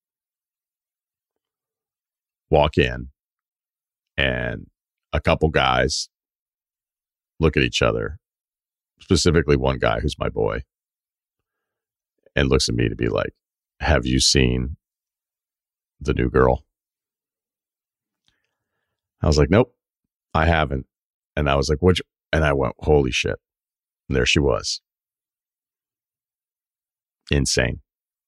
Walk in, and a couple guys look at each other, specifically one guy who's my boy, and looks at me to be like, "Have you seen the new girl?" I was like, "Nope, I haven't." And I was like, "What?" And I went, "Holy shit!" And there she was. Insane.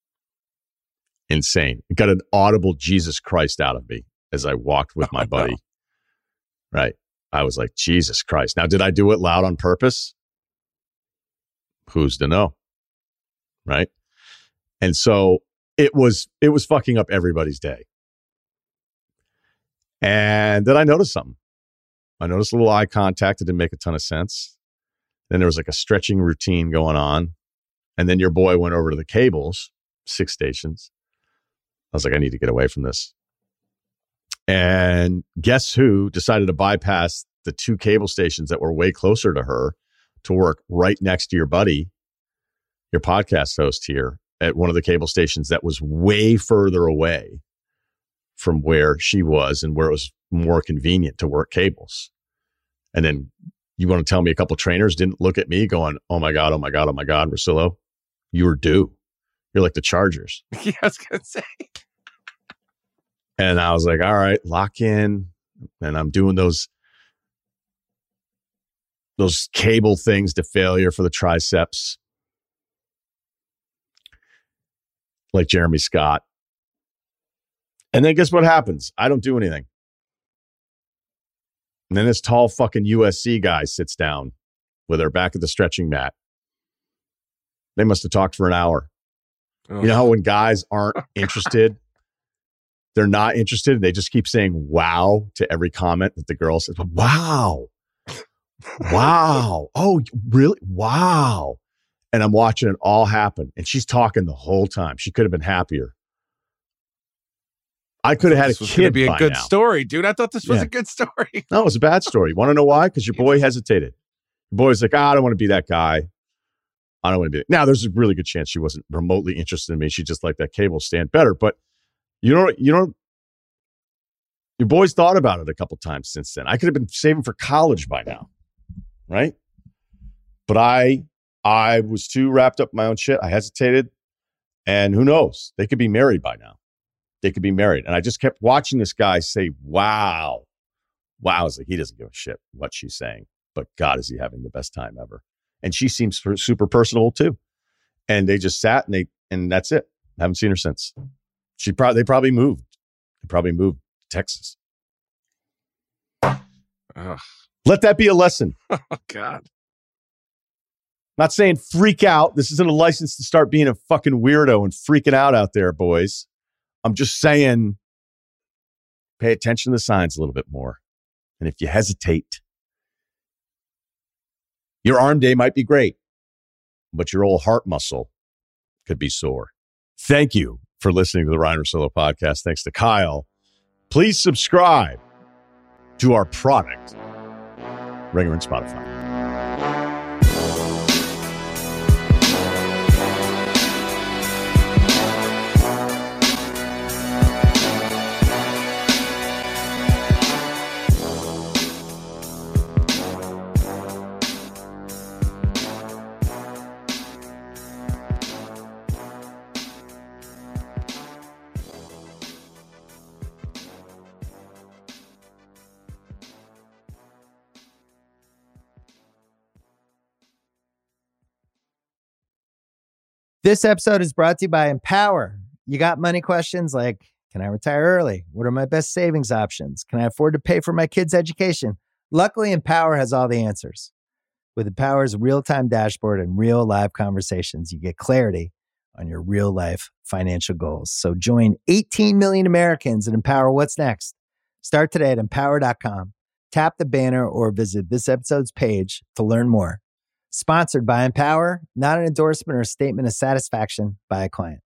It got an audible Jesus Christ out of me as I walked with my buddy. Right. I was like, Jesus Christ. Now, did I do it loud on purpose? Who's to know? Right. And so it was fucking up everybody's day. And then I noticed something. I noticed a little eye contact. It didn't make a ton of sense. Then there was like a stretching routine going on. And then your boy went over to the cables, 6 stations. I was like, I need to get away from this. And guess who decided to bypass the 2 cable stations that were way closer to her to work right next to your buddy, your podcast host here, at one of the cable stations that was way further away from where she was and where it was more convenient to work cables. And then you want to tell me a couple trainers didn't look at me going, oh my God, Russillo, you were due. You're like the Chargers. Yeah, I was going to say. And I was like, all right, lock in. And I'm doing those cable things to failure for the triceps. Like Jeremy Scott. And then guess what happens? I don't do anything. And then this tall fucking USC guy sits down with her back at the stretching mat. They must have talked for an hour. Oh. You know how when guys aren't interested, they're not interested, and they just keep saying wow to every comment that the girl says. Wow. Wow. Oh, really? Wow. And I'm watching it all happen. And she's talking the whole time. She could have been happier. I could have had a kid. This was going to be a good story, dude. I thought this was a good story. No, it was a bad story. You want to know why? Because your boy hesitated. Your boy's like, I don't want to be that guy. I don't want to be that. Now, there's a really good chance she wasn't remotely interested in me. She just liked that cable stand better. But your boy's thought about it a couple times since then. I could have been saving for college by now, right? But I was too wrapped up in my own shit. I hesitated. And who knows? They could be married by now. They could be married. And I just kept watching this guy say, wow. Wow. I was like, he doesn't give a shit what she's saying. But God, is he having the best time ever. And she seems super personable too. And they just sat and that's it. I haven't seen her since. They probably moved. They probably moved to Texas. Ugh. Let that be a lesson. Oh, God. Not saying freak out. This isn't a license to start being a fucking weirdo and freaking out there, boys. I'm just saying pay attention to the signs a little bit more. And if you hesitate, your arm day might be great, but your old heart muscle could be sore. Thank you for listening to the Ryen Russillo podcast. Thanks to Kyle. Please subscribe to our product, Ringer and Spotify. This episode is brought to you by Empower. You got money questions like, can I retire early? What are my best savings options? Can I afford to pay for my kids' education? Luckily, Empower has all the answers. With Empower's real-time dashboard and real live conversations, you get clarity on your real-life financial goals. So join 18 million Americans and Empower what's next. Start today at empower.com. Tap the banner or visit this episode's page to learn more. Sponsored by Empower, not an endorsement or a statement of satisfaction by a client.